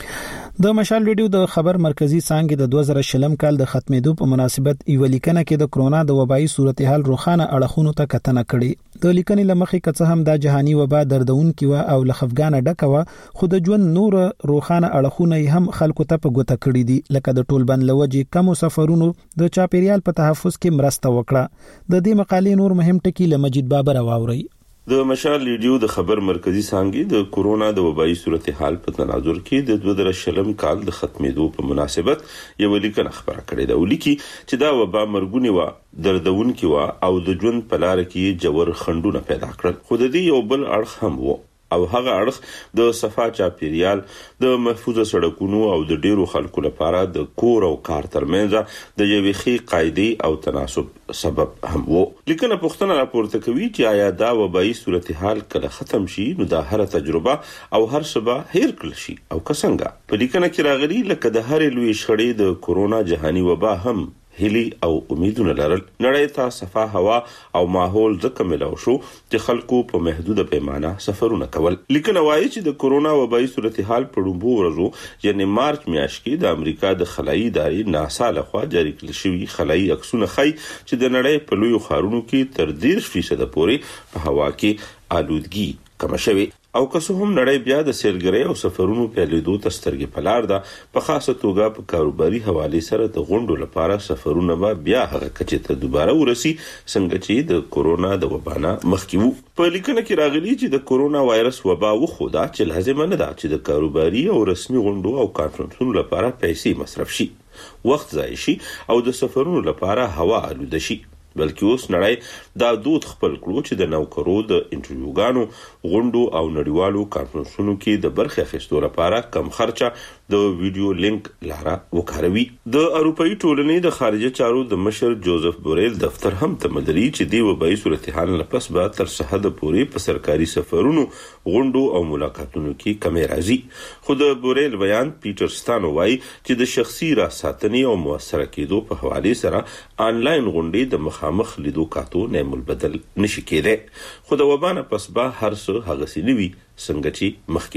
د مشال ریډیو د خبر مرکزی څانګې د دوه زره شلم کال د ختمېدو په مناسبت یو لیکنه کې د کرونا د وبایي صورتحال روخانه اړخونو ته کتنه کړې. د لیکنې لمخې کڅه هم د جهاني وبا دردونکې و او لخفګانه ډکه و، خو د ژوند نور روخانه اړخونه هم خلکو ته په ګوته کړی دي، لکه د ټولبند لوجې کمو سفرونو د چاپیریال په تحفظ کې مرسته وکړه. د دې مقالې نور مهم ټکي له مجید بابر واوري. د مشال ریډیو د خبر مرکزی څانګې د کورونا د وبایي صورتحال په تناظر کې د دوه زره شلم کال د ختمېدو په مناسبت یو لیکنه خبره کړې ده. ولیکي چې دا وبا مرګونی و، دردونکې و او د ژوند په لار کې جوړ خندونه پیدا کړل. خو د دې یو بل اړخ هم و او هغه اړخ د صفا چاپیریال، د محفوظ سړکونو او د ډیرو خلکو لپاره د کور او کار ترمنځ د یوې ښې قاعدې او تناسب سبب هم و. لیکنه پوښتنه راپورته کوي چې آیا دا وبایي صورتحال کله ختم شي نو دا هر تجربه او هر څه به هیر کړل شي او که څنګه. په لیکنه کې راغلي لکه د هرې لوی شخړې د کورونا جهاني وبا هم هلي او امیدونه لرل. نړۍ ته صفا هوا او ماحول ځکه ملو شو چې خلکو په محدوده پیمانه سفرونه کول. لیکنه وایي چې د کورونا وبایي صورتحال په لومړو ورځو یعنی مارچ میاشت کې د امریکا د خلایي ادارې ناسا لخوا جاری کړل شوي خلایي عکسونه ښیي چې د نړۍ په لویو ښارونو کې تر دېرش فیصده پورې په هوا کې آلودګي کمه شوې. او که څه هم نړۍ بیا د سیلګرۍ او سفرونو پیلېدو ته سترګې په لار ده، په خاصه توګه په کاروباري حوالې سره د غونډو لپاره سفرونه به بیا هغه کچې ته دوباره ورسي څنګه چې د کورونا د وبا نه مخکې وو. په لیکنه کې راغلي چې د کورونا وایرس وبا وښوده چې لازمه نه ده چې د کاروباري او رسمي غونډو او کانفرنسونو لپاره پیسې مصرف شي، وخت ضایع شي او د سفرونو لپاره هوا آلوده شي، بلکې اوس نړۍ دا دود خپل کړو چې د نوکرو د انټرویوګانو، غونډو او نړیوالو کانفرنسونو کې د برخې اخیستو لپاره کم خرچه د ویډیو لینک لاره وکاروي. د اروپאי ټولنې د خارجه چارو د مشر جوزف بوریل دفتر هم تمدري چې د وبایي صورتحال نه پس به تر څه حد پورې په سرکاري سفرونو، غونډو او ملاقاتونو کې کمې راځي. خو د بوریل بیان پیټر ستانو وایي چې د شخصي راساتنې او موثره کېدو په حواله سره آنلاین غونډې د مخامخ لیدو کاتو نعم البدل نشي کېدای. خو د وبا نه پس به هر څه هغه سي نوي څنګه چې مخکې وو.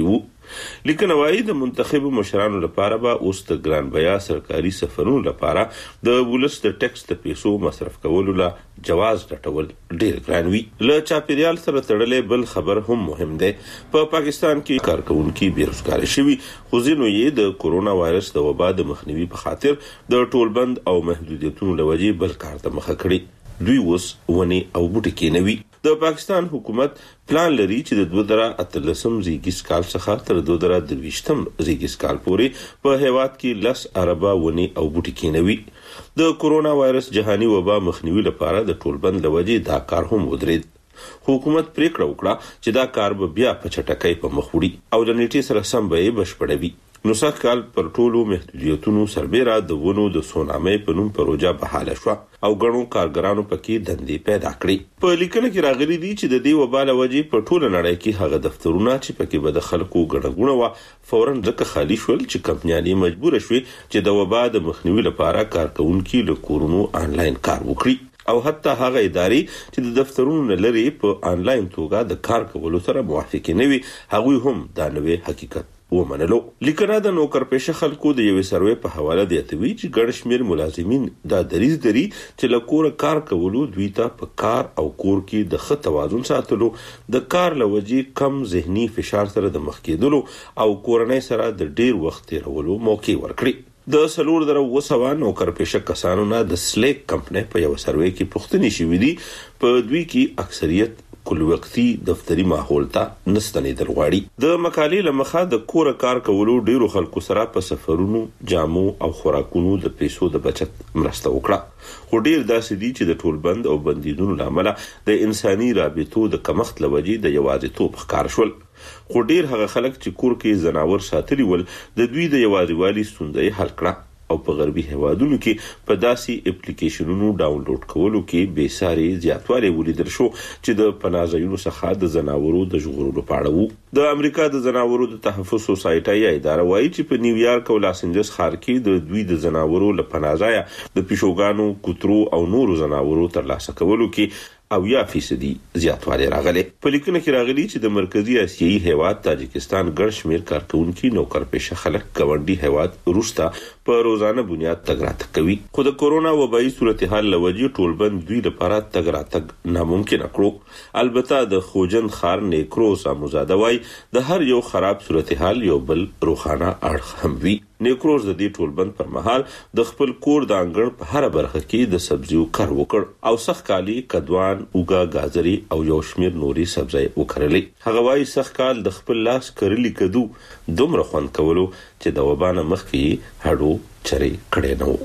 لیکنه وايي د منتخب مشرانو لپاره به اوس د ګران بیا سرکاري سفرونو لپاره د ولس د ټیکس د پیسو مصرف کولو لا جواز ټټول ډیر ګران وي. له چاپیریال سره تړلې بل خبر هم مهم دی. په پاکستان کې کارکونکو بیروزګار شوي خو ځینو یې د کورونا وایرس د وبا د مخنیوي په خاطر د ټولبند او محدودیتونو لوجې بل کار ته مخه کړي. دوی اوس ونی او بوټي کې نوي. د پاکستان حکومت پلان لري چې د دوه زره اتلسم زیږیز کال څخه تر دوه زره درویشتم زیږیز کال پورې په هیواد کې لس اربه ونی او بوټي کې نوي. د کورونا وایرس جهاني وبا مخنیوي لپاره د ټولبند لوجې دا کار هم ودرېد. حکومت پریکړه وکړه چې دا کار به بیا په چټکۍ په مخ وړي او د نیټې سره سم به یې بشپړوي. نو سخت کال پر ټولو محدودیتونو سربېره د ونو د سونامې په نوم پروژه بحاله شو او غنو کارګرانو پکې دندې پیدا کړې. په لیکنه کې راغلي دي چې د دې وبا له وجې په ټوله نړۍ کې هغه دفترونه چې پکې به د خلکو ګڼه و فوراً ځکه خالی شول چې کمپنیانې مجبور شوي چې د وبا د مخنیوي لپاره کارکونکو له کورونو آنلاین کار وکړي او حتی هغه ادارې چې د دفترونو لري په آنلاین توګه د کار کولو سره موافق نه وي هغوی هم دا نوې حقیقت ومنلو. لیکنه د نوکر پیشه خلکو د یوې سروې په حواله دی ته وی چې ګڼ شمېر ملازمین دا دریز دري چې له کوره کار کولو دوی ته په کار او کور کې د ښه توازن ساتلو د کار لوجې کم ذهني فشار سره د مخ کېدلو او کورنۍ سره د ډیر وخت تیرولو موقع ورکړي. د سلور درو وسوه نوکر پیشه کسانو نه د سلیک کمپنۍ په یو سروې کې پوښتنې شوې دي. په دوی کې اکثریت کل وقتی دفتری ماحول ته نستنیدل غواړي. د مقالې لمخه د کور کار کولو ډیرو خلکو سره په سفرونو جامو او خوراکونو د پیسو د بچت مرسته وکړه. خو ډیر داسې دي چې د ټولبند او بندیدونو لامل د انساني رابطو د کمښت لوجې د یوازیتوب ښکار شول. خو ډیر هغه خلک چې کور کې زناور ساتلي ول د دوی د یوازیوالي ستونزې حل کړه او په غربي هوادونو کې په داسې اپلیکیشنونو ډاونلوډ کولو کې بې ساري زیاتوالی ولیدل شو چې د پناهځایونو څخه د زناورو د ژغورلو په اړه وو. د امریکا د زناورو د تحفظ سوسایټي اداره وایي چې په نیویارک او لاس انجلس ښار کې د دوی د زناورو له پناهځایه د پیشوګانو، کوترو او نورو زناورو ترلاسه کولو کې او یا فیصدي زیاتوالی راغلی. په لیکنه کې راغلی چې د مرکزی اسیایي هیواد تاجکستان ګڼ شمېر کارکونکي نوکر پیشه خلک ګاونډي هیواد روستا په روزانه بنیاد تګ راتګ کوي. خو د کورونا وبایي صورتحال له وجې ټولبند دوی لپاره تګ راتګ ناممکن کړو. البته د خوجند ښار نیکروز اموزاده وایي د هر یو خراب صورتحال یو بل روښانه اړخ هم وي. نیکروز د دې ټولبند پر مهال د خپل کور د انګړ په هر برخه کې د سبزیو کار وکړ او سخکالي، کدوان، اوګه، گازري او یو شمېر نوري سبزی وکړلې. هغه وايي سخکال د خپل لاس کرلی کدو دومره خوند کولو چې د وبانه مخکې هډو چري کړي نو.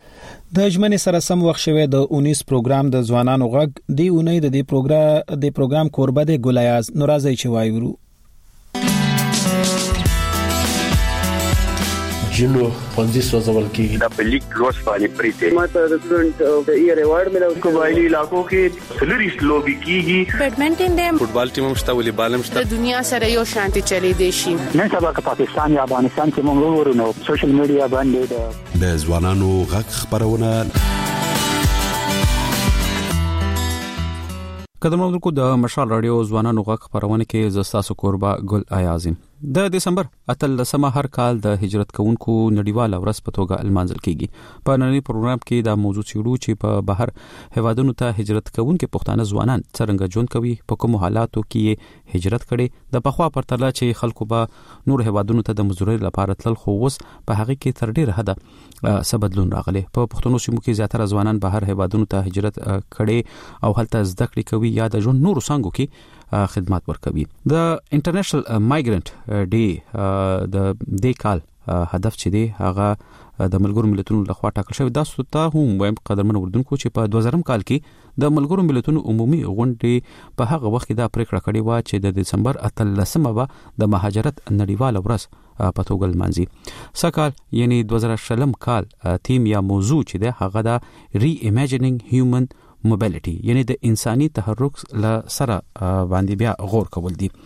د ژمنې سره سم وخت شوه د اونیس پروګرام د ځوانانو غږ دی اونۍ د دې پروګرام د پروګرام کوربه د ګلایاز نورازي چوایورو جلو پنځه سوزول کې د پلیک روز باندې پریته ماته د سټوډنټ د ایئر ایوارډ ملو قبایلی علاقو کې سلریس لوبي کیږي. بیډمنټن د فوټبال ټیم هم شته، والیبال هم شته. د دنیا سره یو شانتي چلی دی شي. نن سبا که پاکستان یا افغانستان کې موږ ورونو سوشل میډیا باندې د ځوانانو غږ خبرونه. قدرمنو کو د مشال رادیو ځوانانو غږ خبرونه کې زستاسو قربا ګل ایازم. د دسمبر اتلسمه هر کال د هجرت کوونکو نړیواله ورځ په توګه المانځل کیږي. په نننی پروګرام کې دا موضوع چیرو چې په بهر هوادونو ته هجرت کوونکو پښتانه ځوانان څنګه ژوند کوي، په کوم حالاتو کې هجرت کړي، د پخوا پرتله چې خلکو به نور هوادونو ته د مزدورۍ لپاره تل خو اوس په هغه کې تر ډیره حد څه بدلون راغلی. په پښتنو سیمو کې زیاتره ځوانان بهر هوادونو ته هجرت کړي او هلته زده کړې کوي یا د ژوند نورو څنګه کې خدمات ورکوي. د انټرنیشنل مایګرنټ ډے د دې کال هدف چې دی هغه د ملګرو ملتونو لخوا ټاکل شوی. دا ستاسو هم وایم قدرمن اردوونکو چې په دوه زره کال کې د ملګرو ملتونو عمومي غونډې په هغه وخت کې دا پریکړه کړې و چې د دسمبر اتلسمه به د مهاجرت نړیواله ورځ په توګه لمانځي. سکهال یعنی دوه زره شلم کال تیم یا موضوع چې دی هغه د ری ایمیجینینګ هیومن موبیلیټي یعنی د انساني تحرک له سره باندې بیا غور کول دي.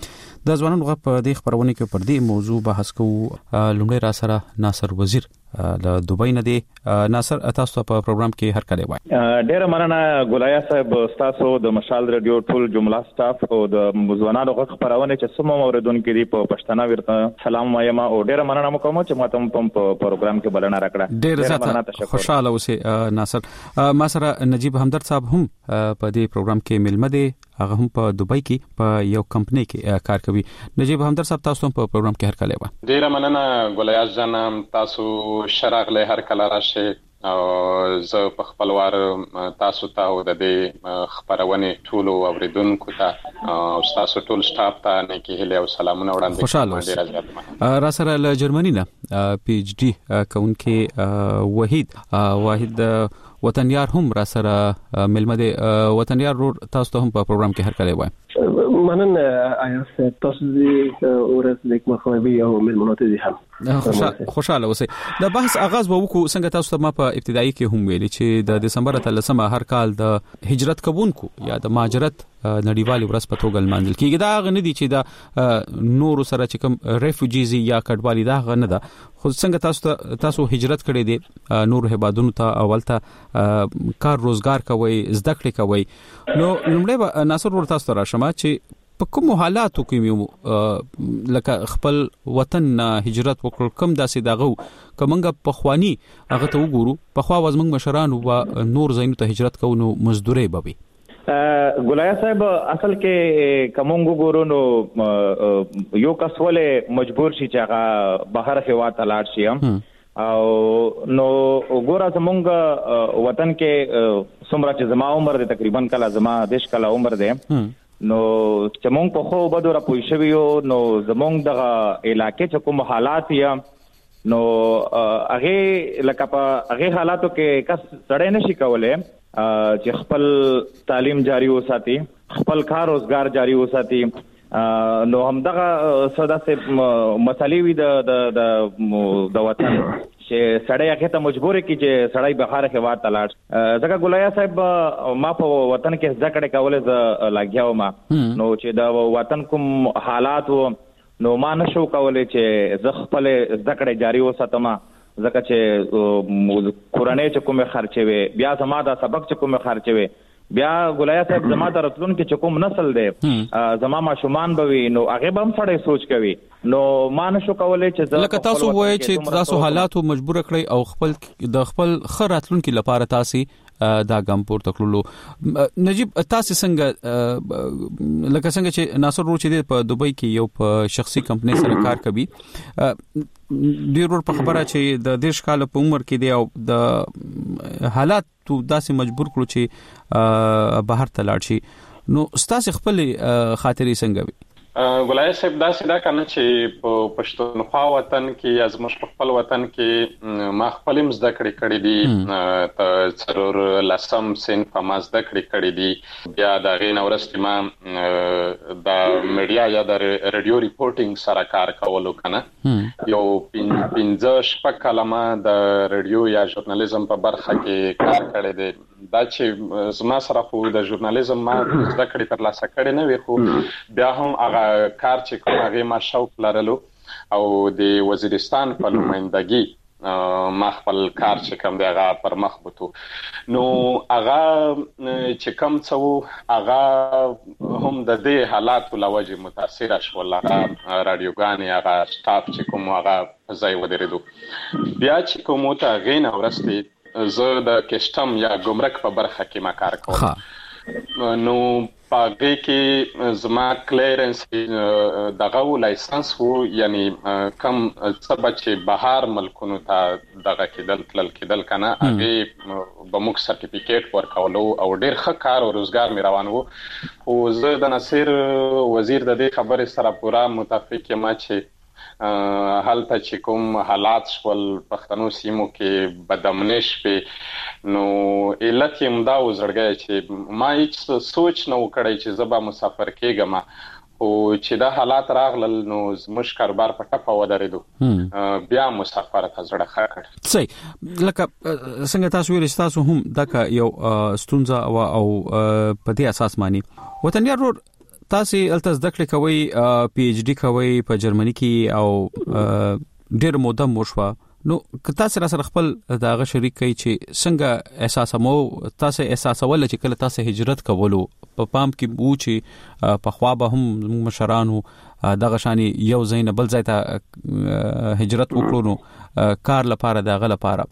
د ځوانانو غږ په دې خبرونه کې پر دې موضوع بحث کوو. لومړی را سره ناصر وزیر له دوبۍ نه دی. ناصر تاسو په پروګرام کې هر کله وای. ډېر مننه ګولایا صاحب، تاسو د مشال رادیو ټول جمله سټاف او د ځوانانو غږ خبرونه چې سمو اوریدونکو دی په پښتنه ورته سلام وایم او ډېر مننه مو چې ماته په پروګرام کې بلنه راکړه. ډېر زیات خوشاله اوسئ ناصر. ما سره نجیب همدرد صاحب هم په دې پروګرام کې ملمه دی، هغه هم په دوبۍ کې په یو کمپنی کې کار کوي. نجیب همدرد صاحب تاسو هم په پروګرام کې هر کله وای. ډېر مننه ګولایا جان، تاسو شراغ له هر کله راشي او زه په خپل وار تاسو ته او د دې خبرونه ټول اوریدونکو ته او تاسو ټول سټاف ته نیکی هیله او سلامونه وړاندې خوشاله را سره له جرمني نه پی ایچ ډی کوونکې وحید واحد وطنیار هم را سره ملمه دي. وطنیار رور تاسو ته هم په پروګرام کې هر کله وای. مننه آیا تاسو دې اورس لیک مخوي او ملمنو ته دي هم خوشاله اوسئ. د بحث آغاز به وکړو. څنګه تاسو ته ما په ابتدایي کې هم ویلي چې د دسمبر اتلسمه هر کال د هجرت کوونکو یا د مهاجرت نړیوالې ورځ په توګه لمانځل کیږي. دا غو نه دي چې د نورو سره چې کوم ریفوجیز یا کډوالي دا غو نه ده، خو څنګه تاسو تاسو هجرت کړی دي نور هیوادونو ته، اولته کار روزګار کوي، زده کړې کوي. نو لومړی ناصر ور تاسو راشم چې په کوم حالاتو کې مو لکه خپل وطن هجرت وکړ، کوم داسې دغه کومنګ په خواني هغه ته وګورو، په خوا وزمنګ مشران او نور زینو ته هجرت کوو مزدوري بوي. ګولایا صاحب اصل کې کومنګ وګورو نو یو کس ولې مجبور شي چې هغه بهر هوا ته لاړ شي او نو وګوره زمونږ وطن کې څومره چې زما عمر دی تقریبا کله زما دیش کله عمر دی، نو چې مونږ په خو بده را پوي شو یو نو زمونږ د علاقې چې کوم حالات یا نو هغه لکه په هغه حالاتو کې کس سړی نشي کولای چې خپل تعلیم جاری وساتي، خپل کار روزګار جاری وساتي. نو همدغه صدا سه مسالې وي د د د وطن چې سړی هغه ته مجبور کی چې سړی بهر هوا ته لاړ. ځکه ګولایا صاحب ما په وطن کې زده کړې کولې ز لاګیاو ما نو چې د وطن کوم حالات نو ما نشو کولای چې ز خپل زده کړې جاری وساتم، ځکه چې قرآني چې کومه خرچوي بیا زما د سبق چې کومه خرچوي بیا ګولایا صاحب زما د راتلون کې چې کوم نسل دی زما ماشومان بوي نو هغه به هم سړی سوچ کوي. نو ما نشو کولای چې لکه تاسو وایي چې تاسو حالاتو مجبور کړی او خپل د خپل خراتلون کې لپاره تاسو دا ګام پورته کړلو. نجیب تاسو څنګه لکه څنګه چې ناصر رو چې په دوبۍ کې یو په شخصي کمپنۍ سره کار کوي، ډیر ور په خبره چې د دیش کال په عمر کې دی او د حالات تو داسې مجبور کړو چې بهر ته لاړ شي، نو ستاسو خپل خاطرې څنګه وي؟ ګولای صاحب دا سیدا کنه چې په پښتونخوا وطن کې ازمش په خپل وطن کې ما خپل مزده کړې کړې دي ته ضرور لسم سن په مزده کړې کړې دي. بیا دا غین اورست ما د میډیا یا د رادیو ریپورټینګ سره کار کولو کنه یو پنځه شپږ کلمه د رادیو یا ژورنالیزم په برخه کې کار کړی دی. دا چې زما سره خو د ژورنالیزم ما زده کړې تر لاسه کړې نه وي، خو بیا هم هغه کار چې کوم هغه ما شوق لرلو او د وزیرستان په نمائندګي ما خپل کار چې کوم دی هغه پر مخ بوتو. نو هغه چې کوم څو هغه هم د دې حالاتو لوجه متاثر شول، هغه رادیوګانې هغه سټاف چې کوم هغه ځای ودرېدو. بیا چې کوم ته غین اورستي زه د کسټم یا ګمرک په برخه کې ما کار کوم، نو پاګه کې زما کلیرنس دغه لایسنس وو، یعنی کم څه چې بهر ملکونو ته دغه کېدل تلل کېدل کنه هغه به موږ سرټیفیکیټ ورکولو او ډېر ښه کار او روزګار مې روان وو. خو زه د نصیر وزیر د دې خبرې سره پورا متفق یم چې حالته چې کوم حالات شول پښتنو سیمو کې بدامنۍ شوې، نو علت یې همدا و زړګی چې ما هیڅ سوچ نه و کړی چې زه به مسافر کېږم، خو چې دا حالات راغلل نو زموږ کاروبار په ټپه ودرېدو، بیا مسافر ته زړه ښه کړ. صحیح، لکه څنګه تاسو ویل تاسو هم دغه یو ستونزه او په دې اساس مانی وطنیار ور تاسو الته زده کړې کوي پی ایچ ډی کوي په جرمني کې او ډېر موده مو شو نو کتا سره سره خپل داغه شریک کوي چې څنګه احساسمو تاسو احساسول چې کله تاسو هجرت کولو په پام کې وو چې په خوا به هم مشرانو دغه شانی یو ځای نه بل ځای ته هجرت وکړو نو کار لپاره دغه لپاره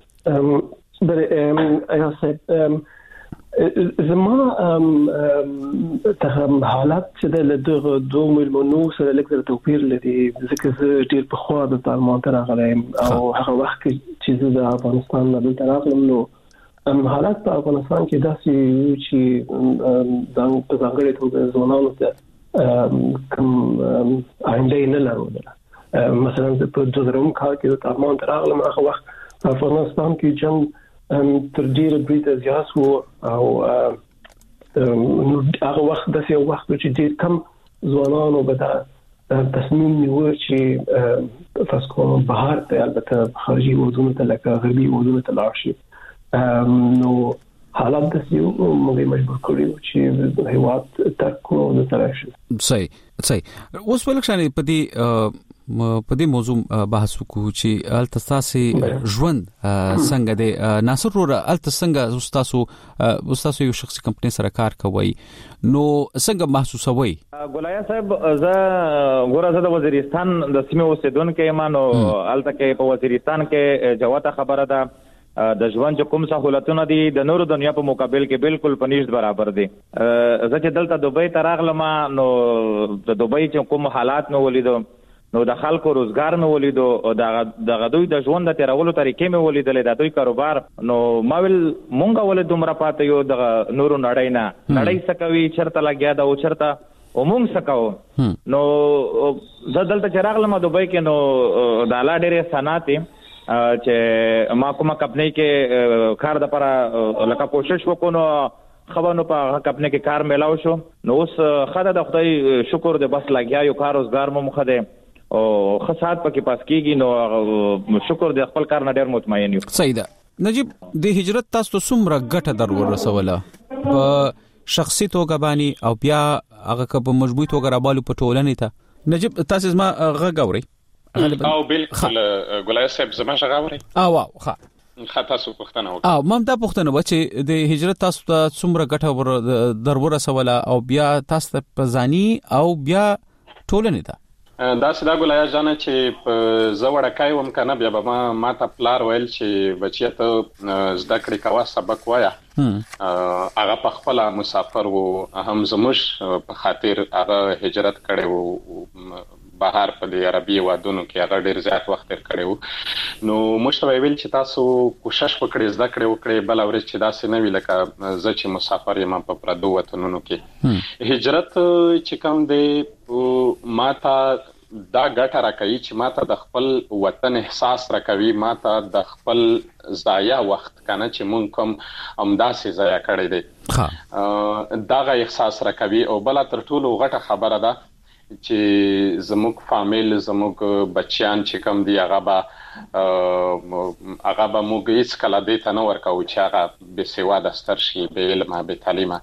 بله ایاسه زما ته حالات چې د لدغه دوه ملمنو سره لکه توپیر لري ځکه زه ډیر په خوا د طالبان ته راغلم او هغه وخت چې زه د افغانستان نه دلته راغلم نو حالات په افغانستان کې داسې چې په ځانګړې توګه ځوانانو ته کوم آینده نه لرله مثلا په دوه زره کال کې د طالبان ته راغلم هغه وخت په افغانستان کې جنگ تر ډیره بریده زیات وو او نو هغه وخت د یو وخت چې ډیر کم ځوانانو به دا تصمیم نیول چې تاسو کوم بهر ته البته خارجي وضعونه ته لکه غربي وضعونه ته لاړ شي نو حالات د یو موږ مجبور کړو چې هیواد ترک کړو د ترشي صحیح صحیح اوس ولکشان په دې په دې موضوع بحث وکړو چې التاسې ژوند څنګه دی ناصر ور التاسنګ استاسو استاسو یو شخصي کمپنی سره کار کوي نو څنګه محسوسوي ګولایا صاحب زه ګوره زه د وزیرستان د سیمه اوسیدونکو مانو الته کې په وزیرستان کې جواته خبره ده د ژوند کوم سہولتونه دي د نورو دنیا په مقابل کې بالکل پنيشت برابر دي زه چې دلته دوبۍ ته راغلم نو د دوبۍ چې کوم حالات نو ولیدو نو د خلکو روزګار مې ولیدو د غدوی د ژوند د تیرولو طریقې مې ولیدلې د دوی کاروبار نو ما ویل مونږ ولې دومره پاتې یو د نورو نړۍ نه نړۍ سکوي چرته لګیا دا او چرته او مونږ سکاو نو زه دلته چې راغلم دوبۍ کې نو د اعلی ډېرې صنعتي چې ما کومه کمپنی کې کار د لپاره لکه کوشش وکړو خبرونو په کمپنی کې کار ملاو شو نو اوس خدای د خدای شکر دې بس لګیا یو کار روزګار مو مخه ده او خاصات پکې پاس کیږي نو شکر دې خپل کار نه ډېر مطمئن یو صحیح ده نجيب د هجرت تاسو څومره ګټه در ورسوله په شخصي توګه باندې او بیا هغه په مجبوری توګه راوالو په ټولنې ته نجيب تاسو ما غږوري او بالکل ګولای صاحب زما غږوري او واو ښه خاطر سو پښتنه وکړه او مم دا پښتنه و چې د هجرت تاسو ته څومره ګټه در ورسوله او بیا تاسو ته پزانی او بیا ټولنې ته دا سدا ګولای ځانه چې په زوړه کای وم کنه بیا به ما ماته پلار ویل چې بچی ته زده کړې کوا سبق وایا هغه په خپل مسافر وو هم زموږ په خاطر هغه هجرت کړي وو بهر په د عربي وادونو کې هغه ډیر زیات وخت تیر کړو نو مشته ویل چې تاسو کوشش وکړئ زده کړې وکړئ بل اورې چې داسې نه وی لکه زه چې مسافر یم په پردو وطنونو کې هجرت چې کوم دی ماته دا ګټه راکوي چې ماته د خپل وطن احساس راکوي ماته د خپل ضایع وخت کنه چې مونږ کوم امداسې ضایع کړی دی داغه احساس راکوي او بل تر ټولو غټه خبره ده چې زموږ فامیل زموږ بچیان چې کوم دی هغه به هغه به موږ هیڅ کله دې ته نه ورکوو چې هغه بې سواده ستر شي بې علمه بې تعلیمه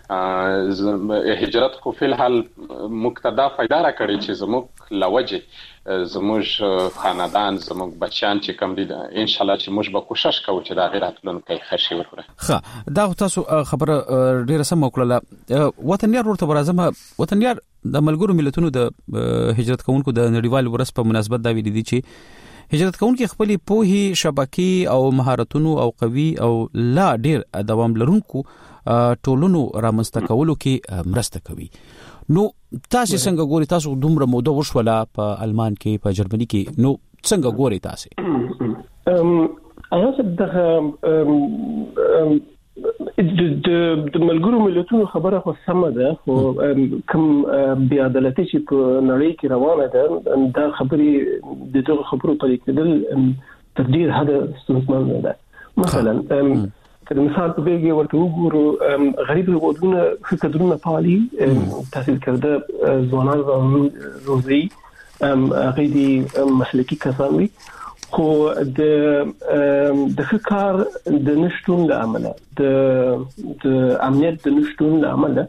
هجرت خو فی الحال مقتدا فایده را کړی چې زموږ لوجه زموږ خاندان زموږ بچیان چې کوم دي ان شاء الله چې موږ به کوشش کوو چې دا غیرت لونکي خشي ورکړو ښه دا تاسو خبره ډیره سم وکړه وطنیار ورته برازم وطنیار د ملګرو ملتونو د هجرت کوونکو د نړیوال ورځ په مناسبت دا ویل دي چې هجرت کوونکو خپل پوهي شبکې او مهارتونو او قوي او لا ډیر دوام لرونکو ټولونو رامنځته کولو کې مرسته کوي نو تاسو څنګه ګوري تاسو دومره موده وشوله په المان کې په جرمني کې نو څنګه ګوري تاسو ام ایا د د ملګرو ملتونو خبره خو سمه ده خو کوم بیا عدالتي چې په نړۍ کې روانه ده دا خبرې د دغه خبرو پرې کېدل تر ډیر حد ستونزمن ده مثلا کله مثال په بیګي ورته وګورو غریب هیوادونه فکرونه پالي تحصیل کرده ځوانان روزي غیدي مسلکی کسان وي خو د د کار د نشټون له عمله د د امنیت د نشټون له عمله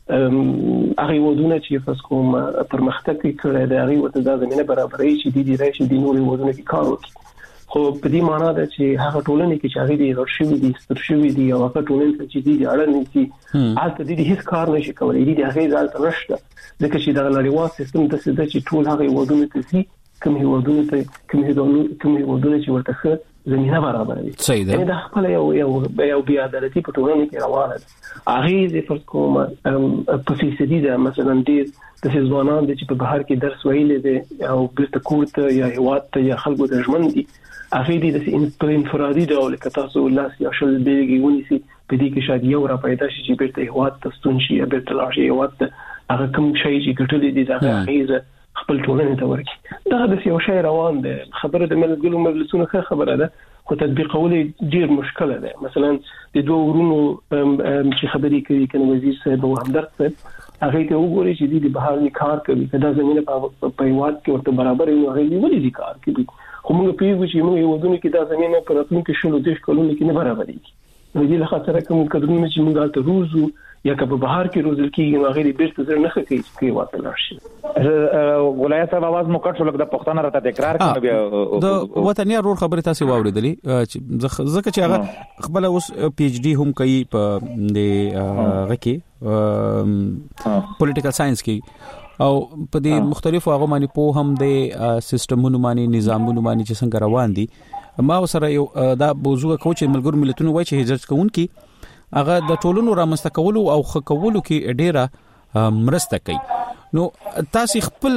هغه ودونه چې فاس کوم پرمختګ کړی دی هغه وته د زمينه برابرۍ چې د دې راشي د نورو ودونه کې کار وکړي خو په دې معنی ده چې هغه ټولنې کې چې هغه دې ورشي دي سترشي دي او هغه ټولنې چې دې اړه نيسي حالت دې هیڅ کار نشي کولای دې هغه ځل نشته ځکه چې د نړیوال سیستم د څه چې ټول هغه ودونه کوي کوم هیوادونه ته کوم هیوادونه کوم هیوادونه چې ورته زمينه برابروي صحیح ده دا خپل یو یو یو بیا عدالتي په ټولنه کې روانه ده هغه دې فرض کوم په فیصدي ده مثلا دې د ځوانان چې په بهر کې درس ویلې دي او بیرته کوړه یا هیواد ته یا خلکو د ژوند دي هغه دې د انفرادي ډول کې تاسو لاس یا شل بیګي ونیسي په دې کې شاید یو را پیدا شي چې بیرته هیواد ته ستون شي یا بیرته لاشي هیواد ته هغه کوم شي چې ګټلې دي دا هغه خپل ټولنه ته ورکی دا د یو شی روان ده خبره د ملګرو مجلسونو ښه خبره ده خو تطبیقول ډیر مشکل ده مثلا د دوه ورونو چې خبرې کوي کنه وزیر صاحب او همدرد صاحب هغه ته وګوري چې د بهر کار کوي کدا زمينه په هیواد کې ورته برابر وي هغه دی ولې کار کوي خو موږ پیږو چې موږ یو ودونه کې دا زمينه پر راتلونکي شلو دیش کلونه کې نه برابر دي نو دې له خاطر کوم کډونه چې موږ ته روزو یا که په بهر کې روزل کېږي نو هغه بیرته زر نه کوي چې واته لاشي ولایت صاحب आवाज مو کټ شو لکه د پښتنه راته تکرار کړو بیا د وطني رور خبره تاسو واوریدلې ځکه چې هغه خپل اوس پی ایچ ډی هم کوي په د غکی پولیټیکل ساينس کې او په دې مختلفو هغه باندې په هم د سیستمونو باندې نظامونو باندې چې څنګه روان دي ما سره یو دا موضوع کوم چې ملګرو ملتونو وایي چې هجرت کوونکي هغه د ټولونو رامنځته کولو او خکولو کې ډیره مرسته کوي نو تاسو خپل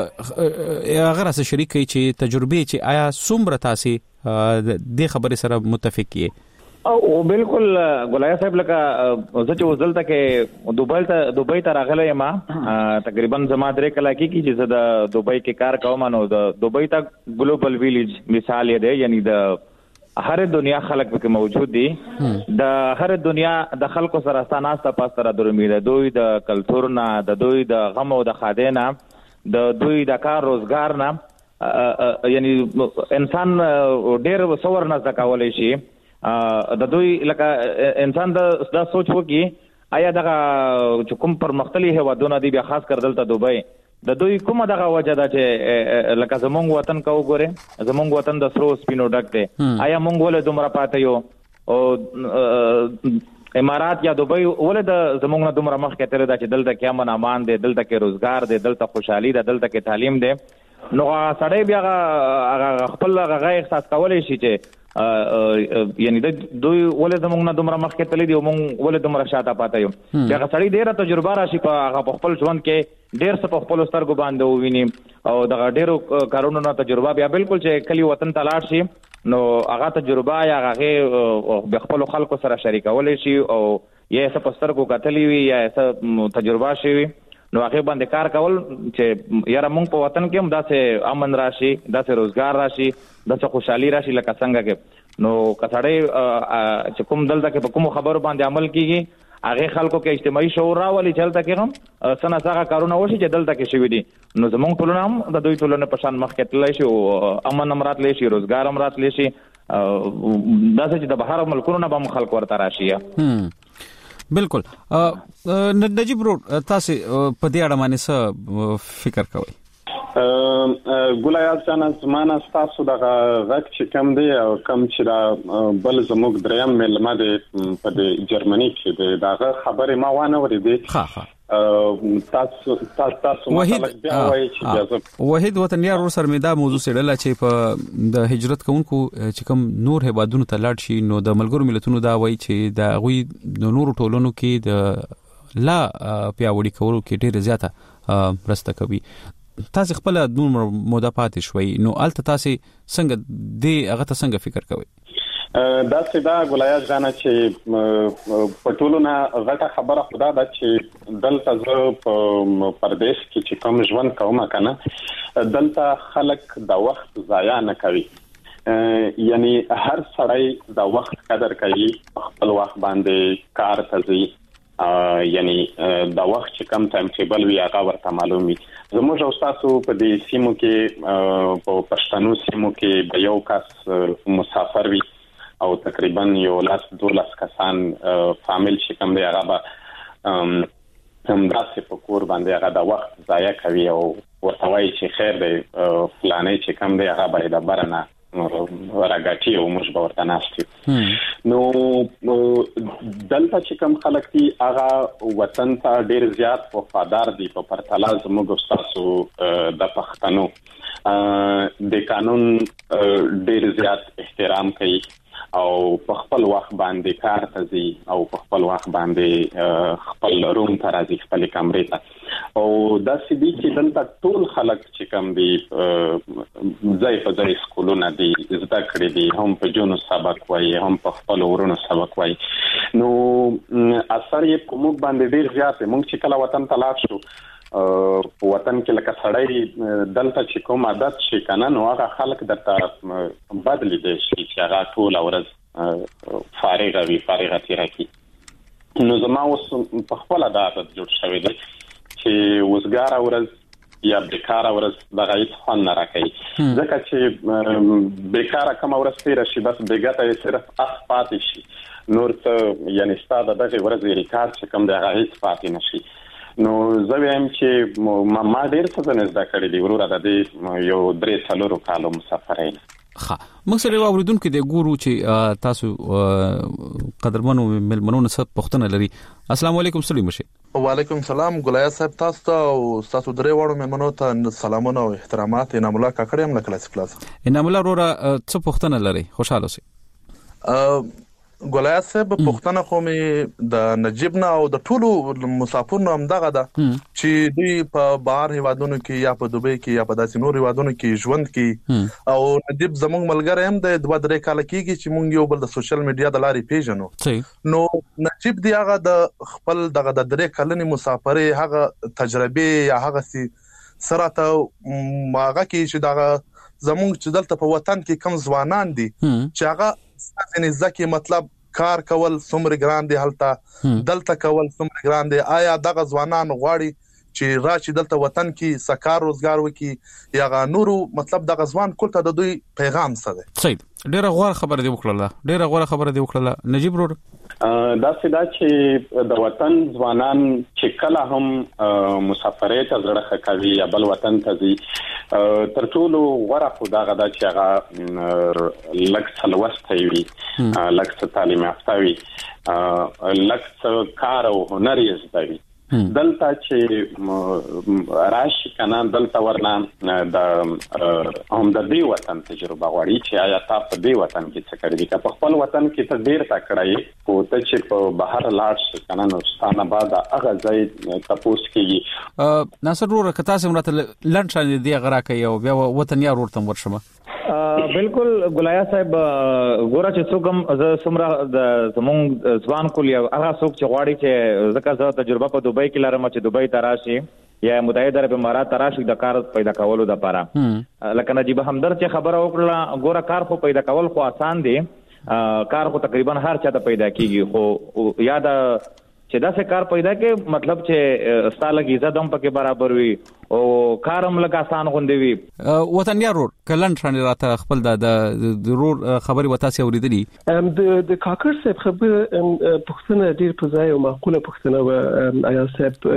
هغه راس شریک کوي چې تجربه چې آیا څومره تاسو د خبرې سره متفق یې او بالکل ګولای صاحب لکه زه چې وزلته کې دوبۍ ته دوبۍ ته راغلی ما تقریبا زما درې کلا کې چې زه د دوبۍ کې کار کوم نو د دوبۍ ته ګلوبل ویلیج مثال دی یعنی د هر دنیا خلک پکې موجود دي د هر دنیا د خلکو سره ستاناسته پاستره درمي ده دوی د کلچر نه د دوی د غم او د خاده نه د دوی د کار روزګار نه یعنی انسان ډېر څور نه ځکولای شي د دوی لکه انسان د د سوچ وکي آیا دغه کوم پر مختلفه هوادونه دي بیا خاص کر دلته دوبۍ د دوی کومه دغه وجه ده چې لکه زمونږ وطن کو ګوره زمونږ وطن د سرو سپینو ډک دی آیا مونږ ولې دومره پاتې یو او امارات یا دوبۍ ولې د زمونږ نه دومره مخکې تللی ده چې دلته کې امن امان دی دلته کې روزګار دی دلته خوشحالي ده دلته کې تعلیم دی نو سړی بیا هغه خپل هغه احساس کولی شي چې یعنی د دوی ولې زمونږ نه دومره مخکې تللی دي او مونږ ولې دومره شاته پاتې یو بیا هغه سړی ډېره تجربه راشي په هغه خپل ژوند کې ډېر څه په خپل سترګو باندې وویني او دغه ډېرو کارونو نه تجربه بیا بالکل چې کلی وطن ته لاړ شي نو هغه تجربه یا هغه د خپل خلکو سره شریکولی شي او یا څه په سترګو کتلی وي یا څه تجربه شي وي نو هغه باندې کار کول چې یاره مونږ په وطن کې هم داسې امن راشي داسې روزګار راشي داسې خوشحالي راشي لکه څنګه کې نو کسړې چې کوم دلته کې په کوم خبرو باندې عمل کیږي هغه خلکو کې اجتماعي شعور راولي چې دلته کې هم سنا څنګه کارونه وشي چې دلته کې شوي دي نو زمونږ ټولنه هم د دوی ټولنه په شان مخکې تللی شي او امن هم راتلی شي روزګار هم راتلی شي داسې چې د بهر ملکونو نه به هم خلک ورته راشي بالکل نجیب رو تاسو په دې اړه باندې څه فکر کوئ ګولایات جان زمانه تاسو دغه غږ چې کم دی او کم چې دا بل زموږ دریم ملما دی په د جرمني کې دی دغه خبره ما وانه ورېدې ها ها تاسو تاسو مطلب بیا وایي چې وحید وطنیار ور سره مې دا موضوع سړله چې په د هجرت کوونکو چې کوم نور هیوادونو ته لاړ شي نو د ملګرو ملتونو دا وایي چې د غوي د نورو ټولنو کې د لا پیاوړي کولو کې ډېر زیاته مرسته کوي تاسو خپل د نور موده پاتې شوي نو الته تاسو څنګه دی هغه ته څنګه فکر کوئ دا سدا ګولایات جانا چې پټولونه غټه خبره خدا دا چې دلته زه په پردیس کې چې کوم ژوند کوم کنه دلته خلک د وخت ضایع نه کوي یعنی هر سړی د وخت قدر کوي خپل وخت باندې کار کوي یعنی د وخت چې کم ټایم ټیبل وی هغه ورته معلومي زموږ او تاسو په دې سیمو کې په پښتنو سیمو کې به یو کس مسافر وي او تقریبا یو لاس دو لاس کسان فامیل چې کوم دی هغه به هم داسې په کور باندې هغه د وخت ضایع کوي او ورته وایي چې خیر دی فلانه چې کم دی هغه به د برنه راګاټي او موږ به ورته ناست نو دلته چې کوم خلک دي هغه وطن ته ډیر زیات وفادار دي په پرتله زموږ تاسو د پښتنو د قانون ډیر زیات احترام کوي او په خپل وخت باندې کار ته ځي او په خپل وخت باندې خپل روم ته راځي خپل کمرې ته او دا سدي چې دلته ټول خلک چې کوم دي ځای په ځای سکولونه دي زده کړې دي هم په جونو سبق وایي هم په خپل ورونو سبق وایي نو اثر یې په موږ باندې ډیر زیات دی. موږ چې کله وطن ته لاړ شو په وطن کې لکه سړی دلته چې کوم عادت شي کنه نو هغه خلک درته بدلی دي چې هغه ټول ورځ فارغ وي فارغ تیرا کی نو زما اوس په خپل عادت جوړ شوی دی چې وزګار ورځ یا بیکاره ورځ دغه هیڅ خوند نه راکوي ځکه چې بیکاره کوم ورځ تیره شي بس بیګته یې صرف اخ پاتې شي نور ته یعنی ستا د دغه ورځې ریکارډ چې کوم دی هغه هیڅ پاتې نه شي. نو زه وایم چې ما ډېر څه نه زده کړی دی وروره د دې یو درې څلورو کالو مسافر یم. ښه موږ سره اوریدونکو د ګورو چې تاسو قدرمنو ملمنونو سره پښتنه لري. السلام علیکم سړي مشه. وعلیکم السلام ګلیا صاحب تاسو ته او تاسو درې وړو ملمنو ته سلامونه او احترامات. انعام الله کاکړ هم لکلاس کلاس. انعام الله وروره څه پښتنه لري خوشاله اوسئ. ګلیا صاحب پښتنه خو مې د نجيب نه او د ټولو مسافرونو هم دغه ده چې دوی په بهر هیوادونو کې یا په دوبۍ کې یا په داسې نور هیوادونو کې ژوند کوي او نجيب زموږ ملګری هم د دوه درې کال کېږي چې مونږ یو بل د سوشل میډیا د لارې پیژنو. نو نجيب دی هغه د خپل دغه د درې کلنې مسافرې هغه تجربه یا هغه سره ته هغه کې چې دغه زموږ چې دلته په وطن کې کم ځوانان دي چې هغه ځنې ځکه مطلب کار کول څومره ګران دي هلته دلته کول څومره ګران دي آیا دغه ځوانان غواړي چې راشي دلته وطن کې سکار روزګار وکي یا نورو مطلب دغه ځوان کولته د دوی پیغام څه دی؟ صحیح ډیره غوړه خبره دی وکړه ډیره غوړه خبره دی وکړه نجيب ورور. دا سدا چې د وطن ځوانان چې کله هم مسافرې ته زړه کوي یا بل وطن ته ځي تر ټولو غوړه خو دغه دا چې هغه لکه څلوسته وي لکه تعلیم یافته وي لکه کار او هنر یې زده وي دلته چې راشي کنه دلته ورنه د هم د دې وطن تجربه غواړي چې آیا تاسو په دې وطن کې څه کړی دي که په خپل وطن کې ته ډیر تا کړی او ته چې په بهر لاړ شې کنه نو ستانه بعد هغه ځای تاسو کېږي. ناصر ورو که تاسو مرته لند شان دی غرا کوي او بیا وطن یار ورته ورشمه. بالکل ګلایا صاحب ګوره چې څوک ز سمرا د زمونږ ځوان کول یا هغه څوک چې غواړي چې ځکه زه تجربه په دوبۍ کې لرم چې دوبۍ ته راشي یا متحده عرب امارات ته راشي د کار پیدا کولو لپاره لکه نجيب همدرد چې خبره وکړه ګوره کار خو پیدا کول خو آسان دی کار خو تقریبا هر چا ته پیدا کیږي خو یاد چې دا څه کار پیدا کې مطلب چې ستاله کې عزت هم پکې برابر وي او کار هم لکه آسان غوندي وي. وطن یار ور کلن شان راته خپل د ضرور خبري وتا سي اوریدلې د د کاکر صاحب خبر پښتنه ډیر په ځای او معقوله پښتنه و آیا صاحب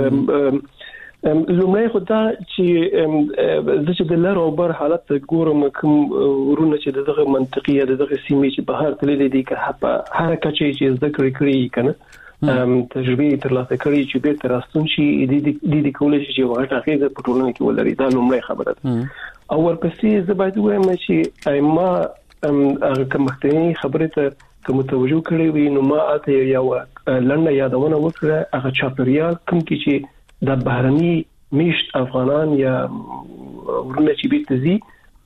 لومړی خو دا چې د چې د لر او بر حالت ګورم کوم ورونه چې دغه منطقي دغه سیمې چې بهر تللې دي که په هر کچې چې ذکر کړی کنه تجربه ترلاسه کړی چې به تر راستون شي د دې کولای شي چې واټه هغه په ټولنه کې ولري دا لومړی خبره ده. او ورپسې زه باید وایم چې ایما هغه کومه خبره ته کوم توجه کړی وي نو ما اته یو لنډه یادونه وکړه هغه چاپریال کوم کې چې د بهرني میشت افغانان یا ورونه چې بیت زی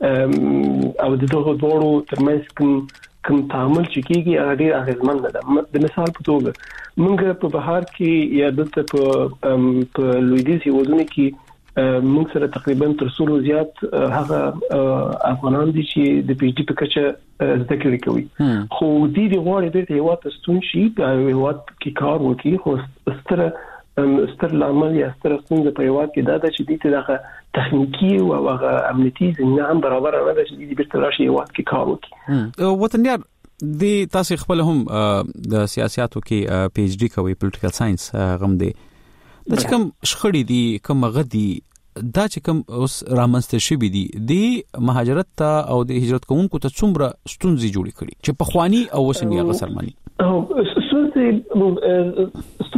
او د دغه دوړو ترمنځ کوم کوم تعامل چې کیږي هغه ډیر اغیزمن ده. د مثال په توګه موږ په بهر کې یا دلته په په لویدیز هیوادونو کې موږ سره تقریبا تر څو زیات هغه افغانان دي چې د پی ایچ ډي په کچه زده کړې کوي خو دې د غوړې بیرته یو تاسو شي په یو کې کار وکړي خو ستره ستر لامل یا ستر څنګه په یو کې دا چې دې دغه تخنیکی او هغه امنیتي زمينه هم برابر نه ده چې دې بیرته راشي یو کې کار وکړي. وطن یار د تاسو خپل هم د سیاستو کې پی ایچ ډي کوي پولیټیکل ساينس غم دی د کوم شخړې دي کوم غدي دا چې کوم اوس رامنځته شوي دي د مهاجرت ته او د هجرت کوونکو ته څومره ستونزې جوړې کړي چې په خواني او وسنګي غسر مانی او ستونزې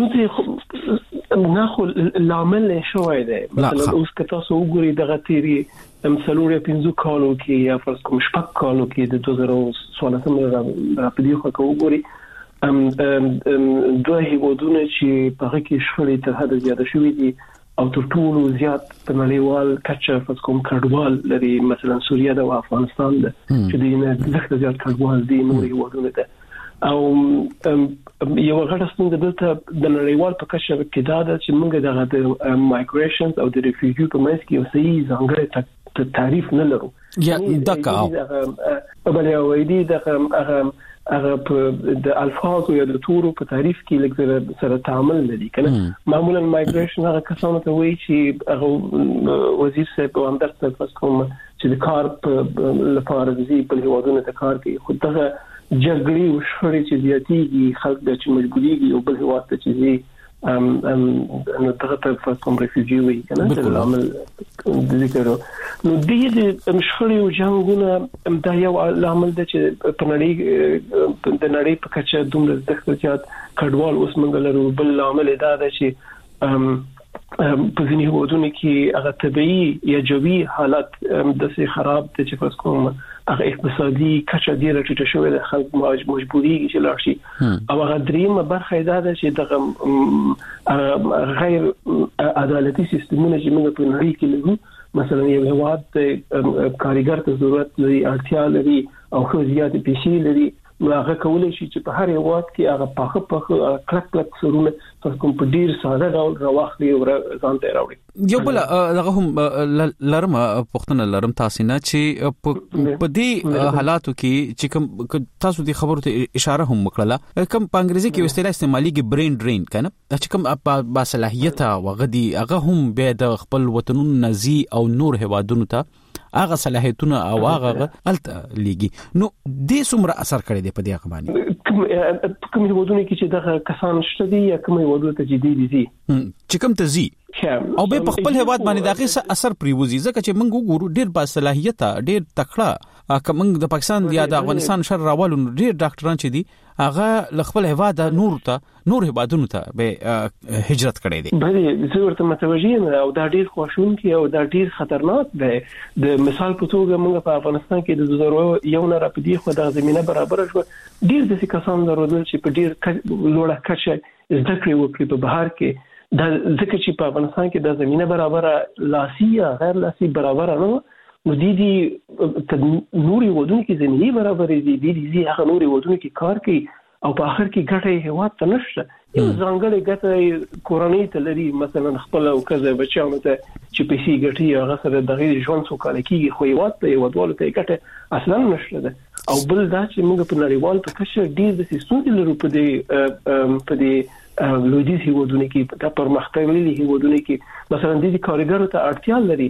ستونزې نه خو العمل شوی دی مثلا اوس که تاسو وګورئ دغه تیری مثلوري پنځو کالو کې یا فرض کوم شپږ کالو کې د دوه زره څوارلسم را پدې خو کو وګورئ ام دوه هیوادونه چې په هغه کې شخړې تر حد زیاته شوې دي او تر ټولو زیات په نړیوال کچه فرض کوم کډوال لري مثلا سوریه او افغانستان ده چې دینه زخه زیات کډوال دي نور هیوادونه ده او یو غټه ستونزه دلته د نړیوال په کچه کې دا ده چې موږ دغه مایګریشنز او د ریفیوجی په منځ کې یو صحیح ځانګړی تعریف نه لرو یا دغه بل یو دی دغه هغه په د الفاظ او د تورو په تعریف کې لږ سره تعامل لري کنه معمولا مایګریشن هغه کسانو ته وایي چې هغه وزیر صاحب او همدرد صاحب کوم چې د کار په لپاره د زی په هیوادونو ته کار کوي خو دغه جګړې او شخړې چې زیاتېږي خلک د چې مجبورېږي او بل هیواد ته چې زی ام ام نو دغه په فرض کوم ریفیوجی وي کنه د عمل د ذکر نو دې د مشخړې او جنگونه د یو عامل د چې په نړۍ د نړۍ په کچه دومره ځخته چې کډوال اوس منګل لرو بل عامل دا ده چې ام په ځینې هیوادونو کې هغه طبيعي یا جوي حالت د سي خراب د چې فرض کوم هغه اقتصادي کچه ډیره ټیټه شوې ده خلک مجبورېږي چې لاړ شي او هغه دریمه برخه دا ده چې دغه غیر عدالتي سیستمونه چې موږ په نړۍ کې لرو مثلا یو هیواد د کارګر ته ضرورت لري اړتیا لري او خو زیات پیسې لري نو هغه کولای شي چې په هر یو وخت کې هغه پاخه پاخه کلک کلک سرونه تاسو کوم په ډیر ساده ډول راوخلي او ځان ته راوړي یو بل هغه هم لرم پښتنه لرم تاسو نه چې په دې حالاتو کې چې کوم تاسو دې خبرو ته اشاره هم وکړه کوم په انګریزي کې اصطلاح استعمالي کې برین ډرین کنه چې کوم با صلاحیت او غدي هغه هم به د خپل وطنونو نزي او نور هوادونو ته هغه صلاحیتونه او هغه الت لګي نو دې څومره اثر کړی دی په دې هغه باندې کوم هیوادونه کې چې دغه کسان شته دي یا کوم هیوادونه ته جدي دي چې کوم ته زی او به په خپل هیواد باندې دغه اثر پریوزي ځکه چې موږ وګورو ډیر با صلاحیت ډیر تکړه کوم د پاکستان یا د افغانستان شر راوالو ډیر ډاکټران چې دي هغه خپل هیواد نور ته نور هیوادونو ته به هجرت کړي دي بلې زه ورته متوجه یم او دا ډیر خوشونکي او دا ډیر خطرناک دی د مثال په توګه موږ په افغانستان کې د دوه زره یو نه را پدې خو د زمينه برابر شو ډیر د کسانو درلودل چې په ډیر لوړه کچه زده کړې وکړي په بهر کې د ځکه چې په افغانستان کې د زمينه برابر لاسي یا غیر لاسي برابر نه نو دي دي نوري ودونو کې زمينه برابر دي دي دي هغه نوري ودونو کې کار کوي او په اخر کې ګټه هیواد ته نشته یو ځانګړی ګټه کورنۍ ته لري مثلا خپل او کزه بچیانو ته چې پیسې ګټي هغه سره د غیر ژوند سو کال کېږي خو هیواد ته هیوادوالو ته ګټه اصلا نشته ده او بل دا چې موږ په نړیوال په کچه ډیر د سیستم لرو په دې په دې لویدیز هیوادونو کې په پرمختللي هیوادونو کې مثلا د دې کارګرو ته اړتیا لري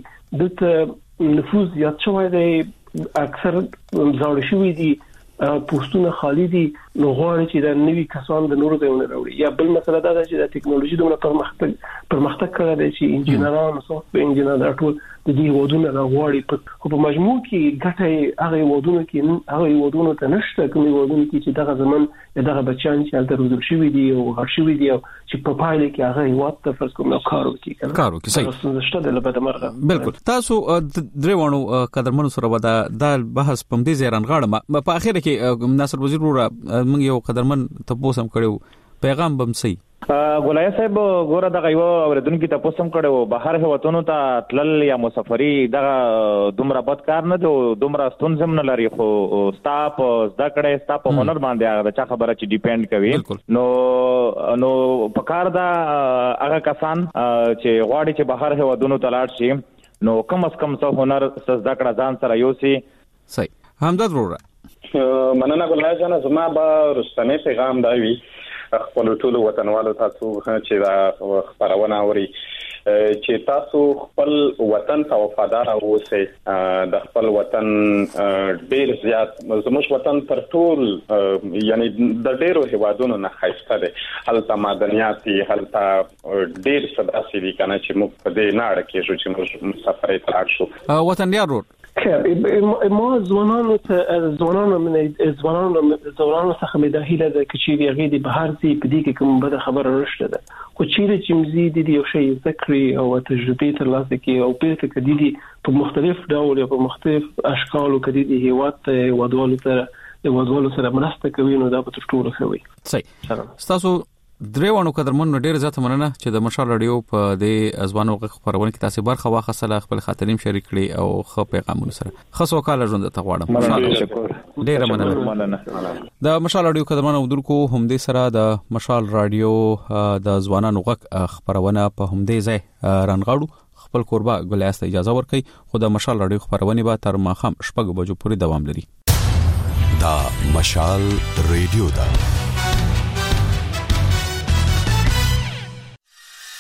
د نفوذ زیات شوی دی اکثر زاړه شوی دي پوسټونه خالی دي نو غواړي چې د نوي کسان د نورو ځایونو راوړي یا بل مسله دا ده چې د ټکنالوژي دومره پرمختګ پرمختګ کړی دی چې انجینران سافټویر انجینران ټول د دې ودونو راغواړي په په مجموع کې ګټه هغه ودونو کې هغه ودونو ته نشته کومي ودونو کې چې دغه زمون دغه بچان چې د روزل شوی دي او غړ شوی دي چې په پایله کې هغه وخت ته فرض کوم کار وکړي کنه کار وکړي صحیح نشته د لبد مرغه بالکل تاسو درې وانو قدرمنو سره ودا د بحث په دې زیران غاړه په اخر کې ناصر وزیر ورا موږ یو قدرمن تاسو هم کړو پیغام بم سي ګولای صاحب ګوره دغه یو اوریدونکو ته پوسټم کړو بهر هوتونو ته تلل یا مسافری دغه دومره بد کار نه دی دومره ستونزم نه لري خو سټاپ زده کړې سټاپ هنر باندې هغه چا خبره چې ډیپند کوي نو نو په کار دا هغه کسان چې غواړي چې بهر هوتونو ته لاړ شي نو کم از کم څه هنر زده کړه ځان سره یوسي صحیح همدرد وروره مننه ګولای جان زما به رستنه پیغام دی خپل ټول وطنوالو تاسو چې دا خبرونه اوري چې تاسو خپل وطن ته وفادار اوسئ د خپل وطن ډیر زیات زموږ وطن تر ټول یعنی د ډیرو هیوادونو نه ښایسته دی هلته معدنیات دي هلته ډیر څه داسې دي کنه چې موږ په دې نه اړه کېږو چې موږ مسافرۍ ته لاړ شو وطنیار روډ ما ځوانانو ته ځوانانو من ځوانانو ځوانانو څخه مې د هیله د کچېری غې د بهر سي په دې کې کوم بده خبره نشته ده خو چیرې چې مزید دي یو شی ذکرې او تجربه ترلاسه کوي او په دې کې دي په مختلف ډول او په مختلف اشکال کې دي هیواد ودوالو سره ودوالو سره مرسته کوي نو دا په ټولو خوي صحیح تاسو دریوانو قدرمن ډیر زیات مننه چې د مشال رادیو په دې ازوانو خبرونه کې تاسو برخه واخصله خپل خاطریم شریک کړي او خو پیغامونه سره خاصو کال ژوند ته غواړم ډیر مننه د مشال رادیو قدرمن اودونکو هم دې سره د مشال رادیو د ځوانانو غږ خبرونه په هم دې ځای رانغاړو خپل کوربه ګلیاست اجازه ورکړي خو د مشال رادیو خبرونه به تر ماخام شپږ بجو پورې دوام لري دا مشال رادیو دا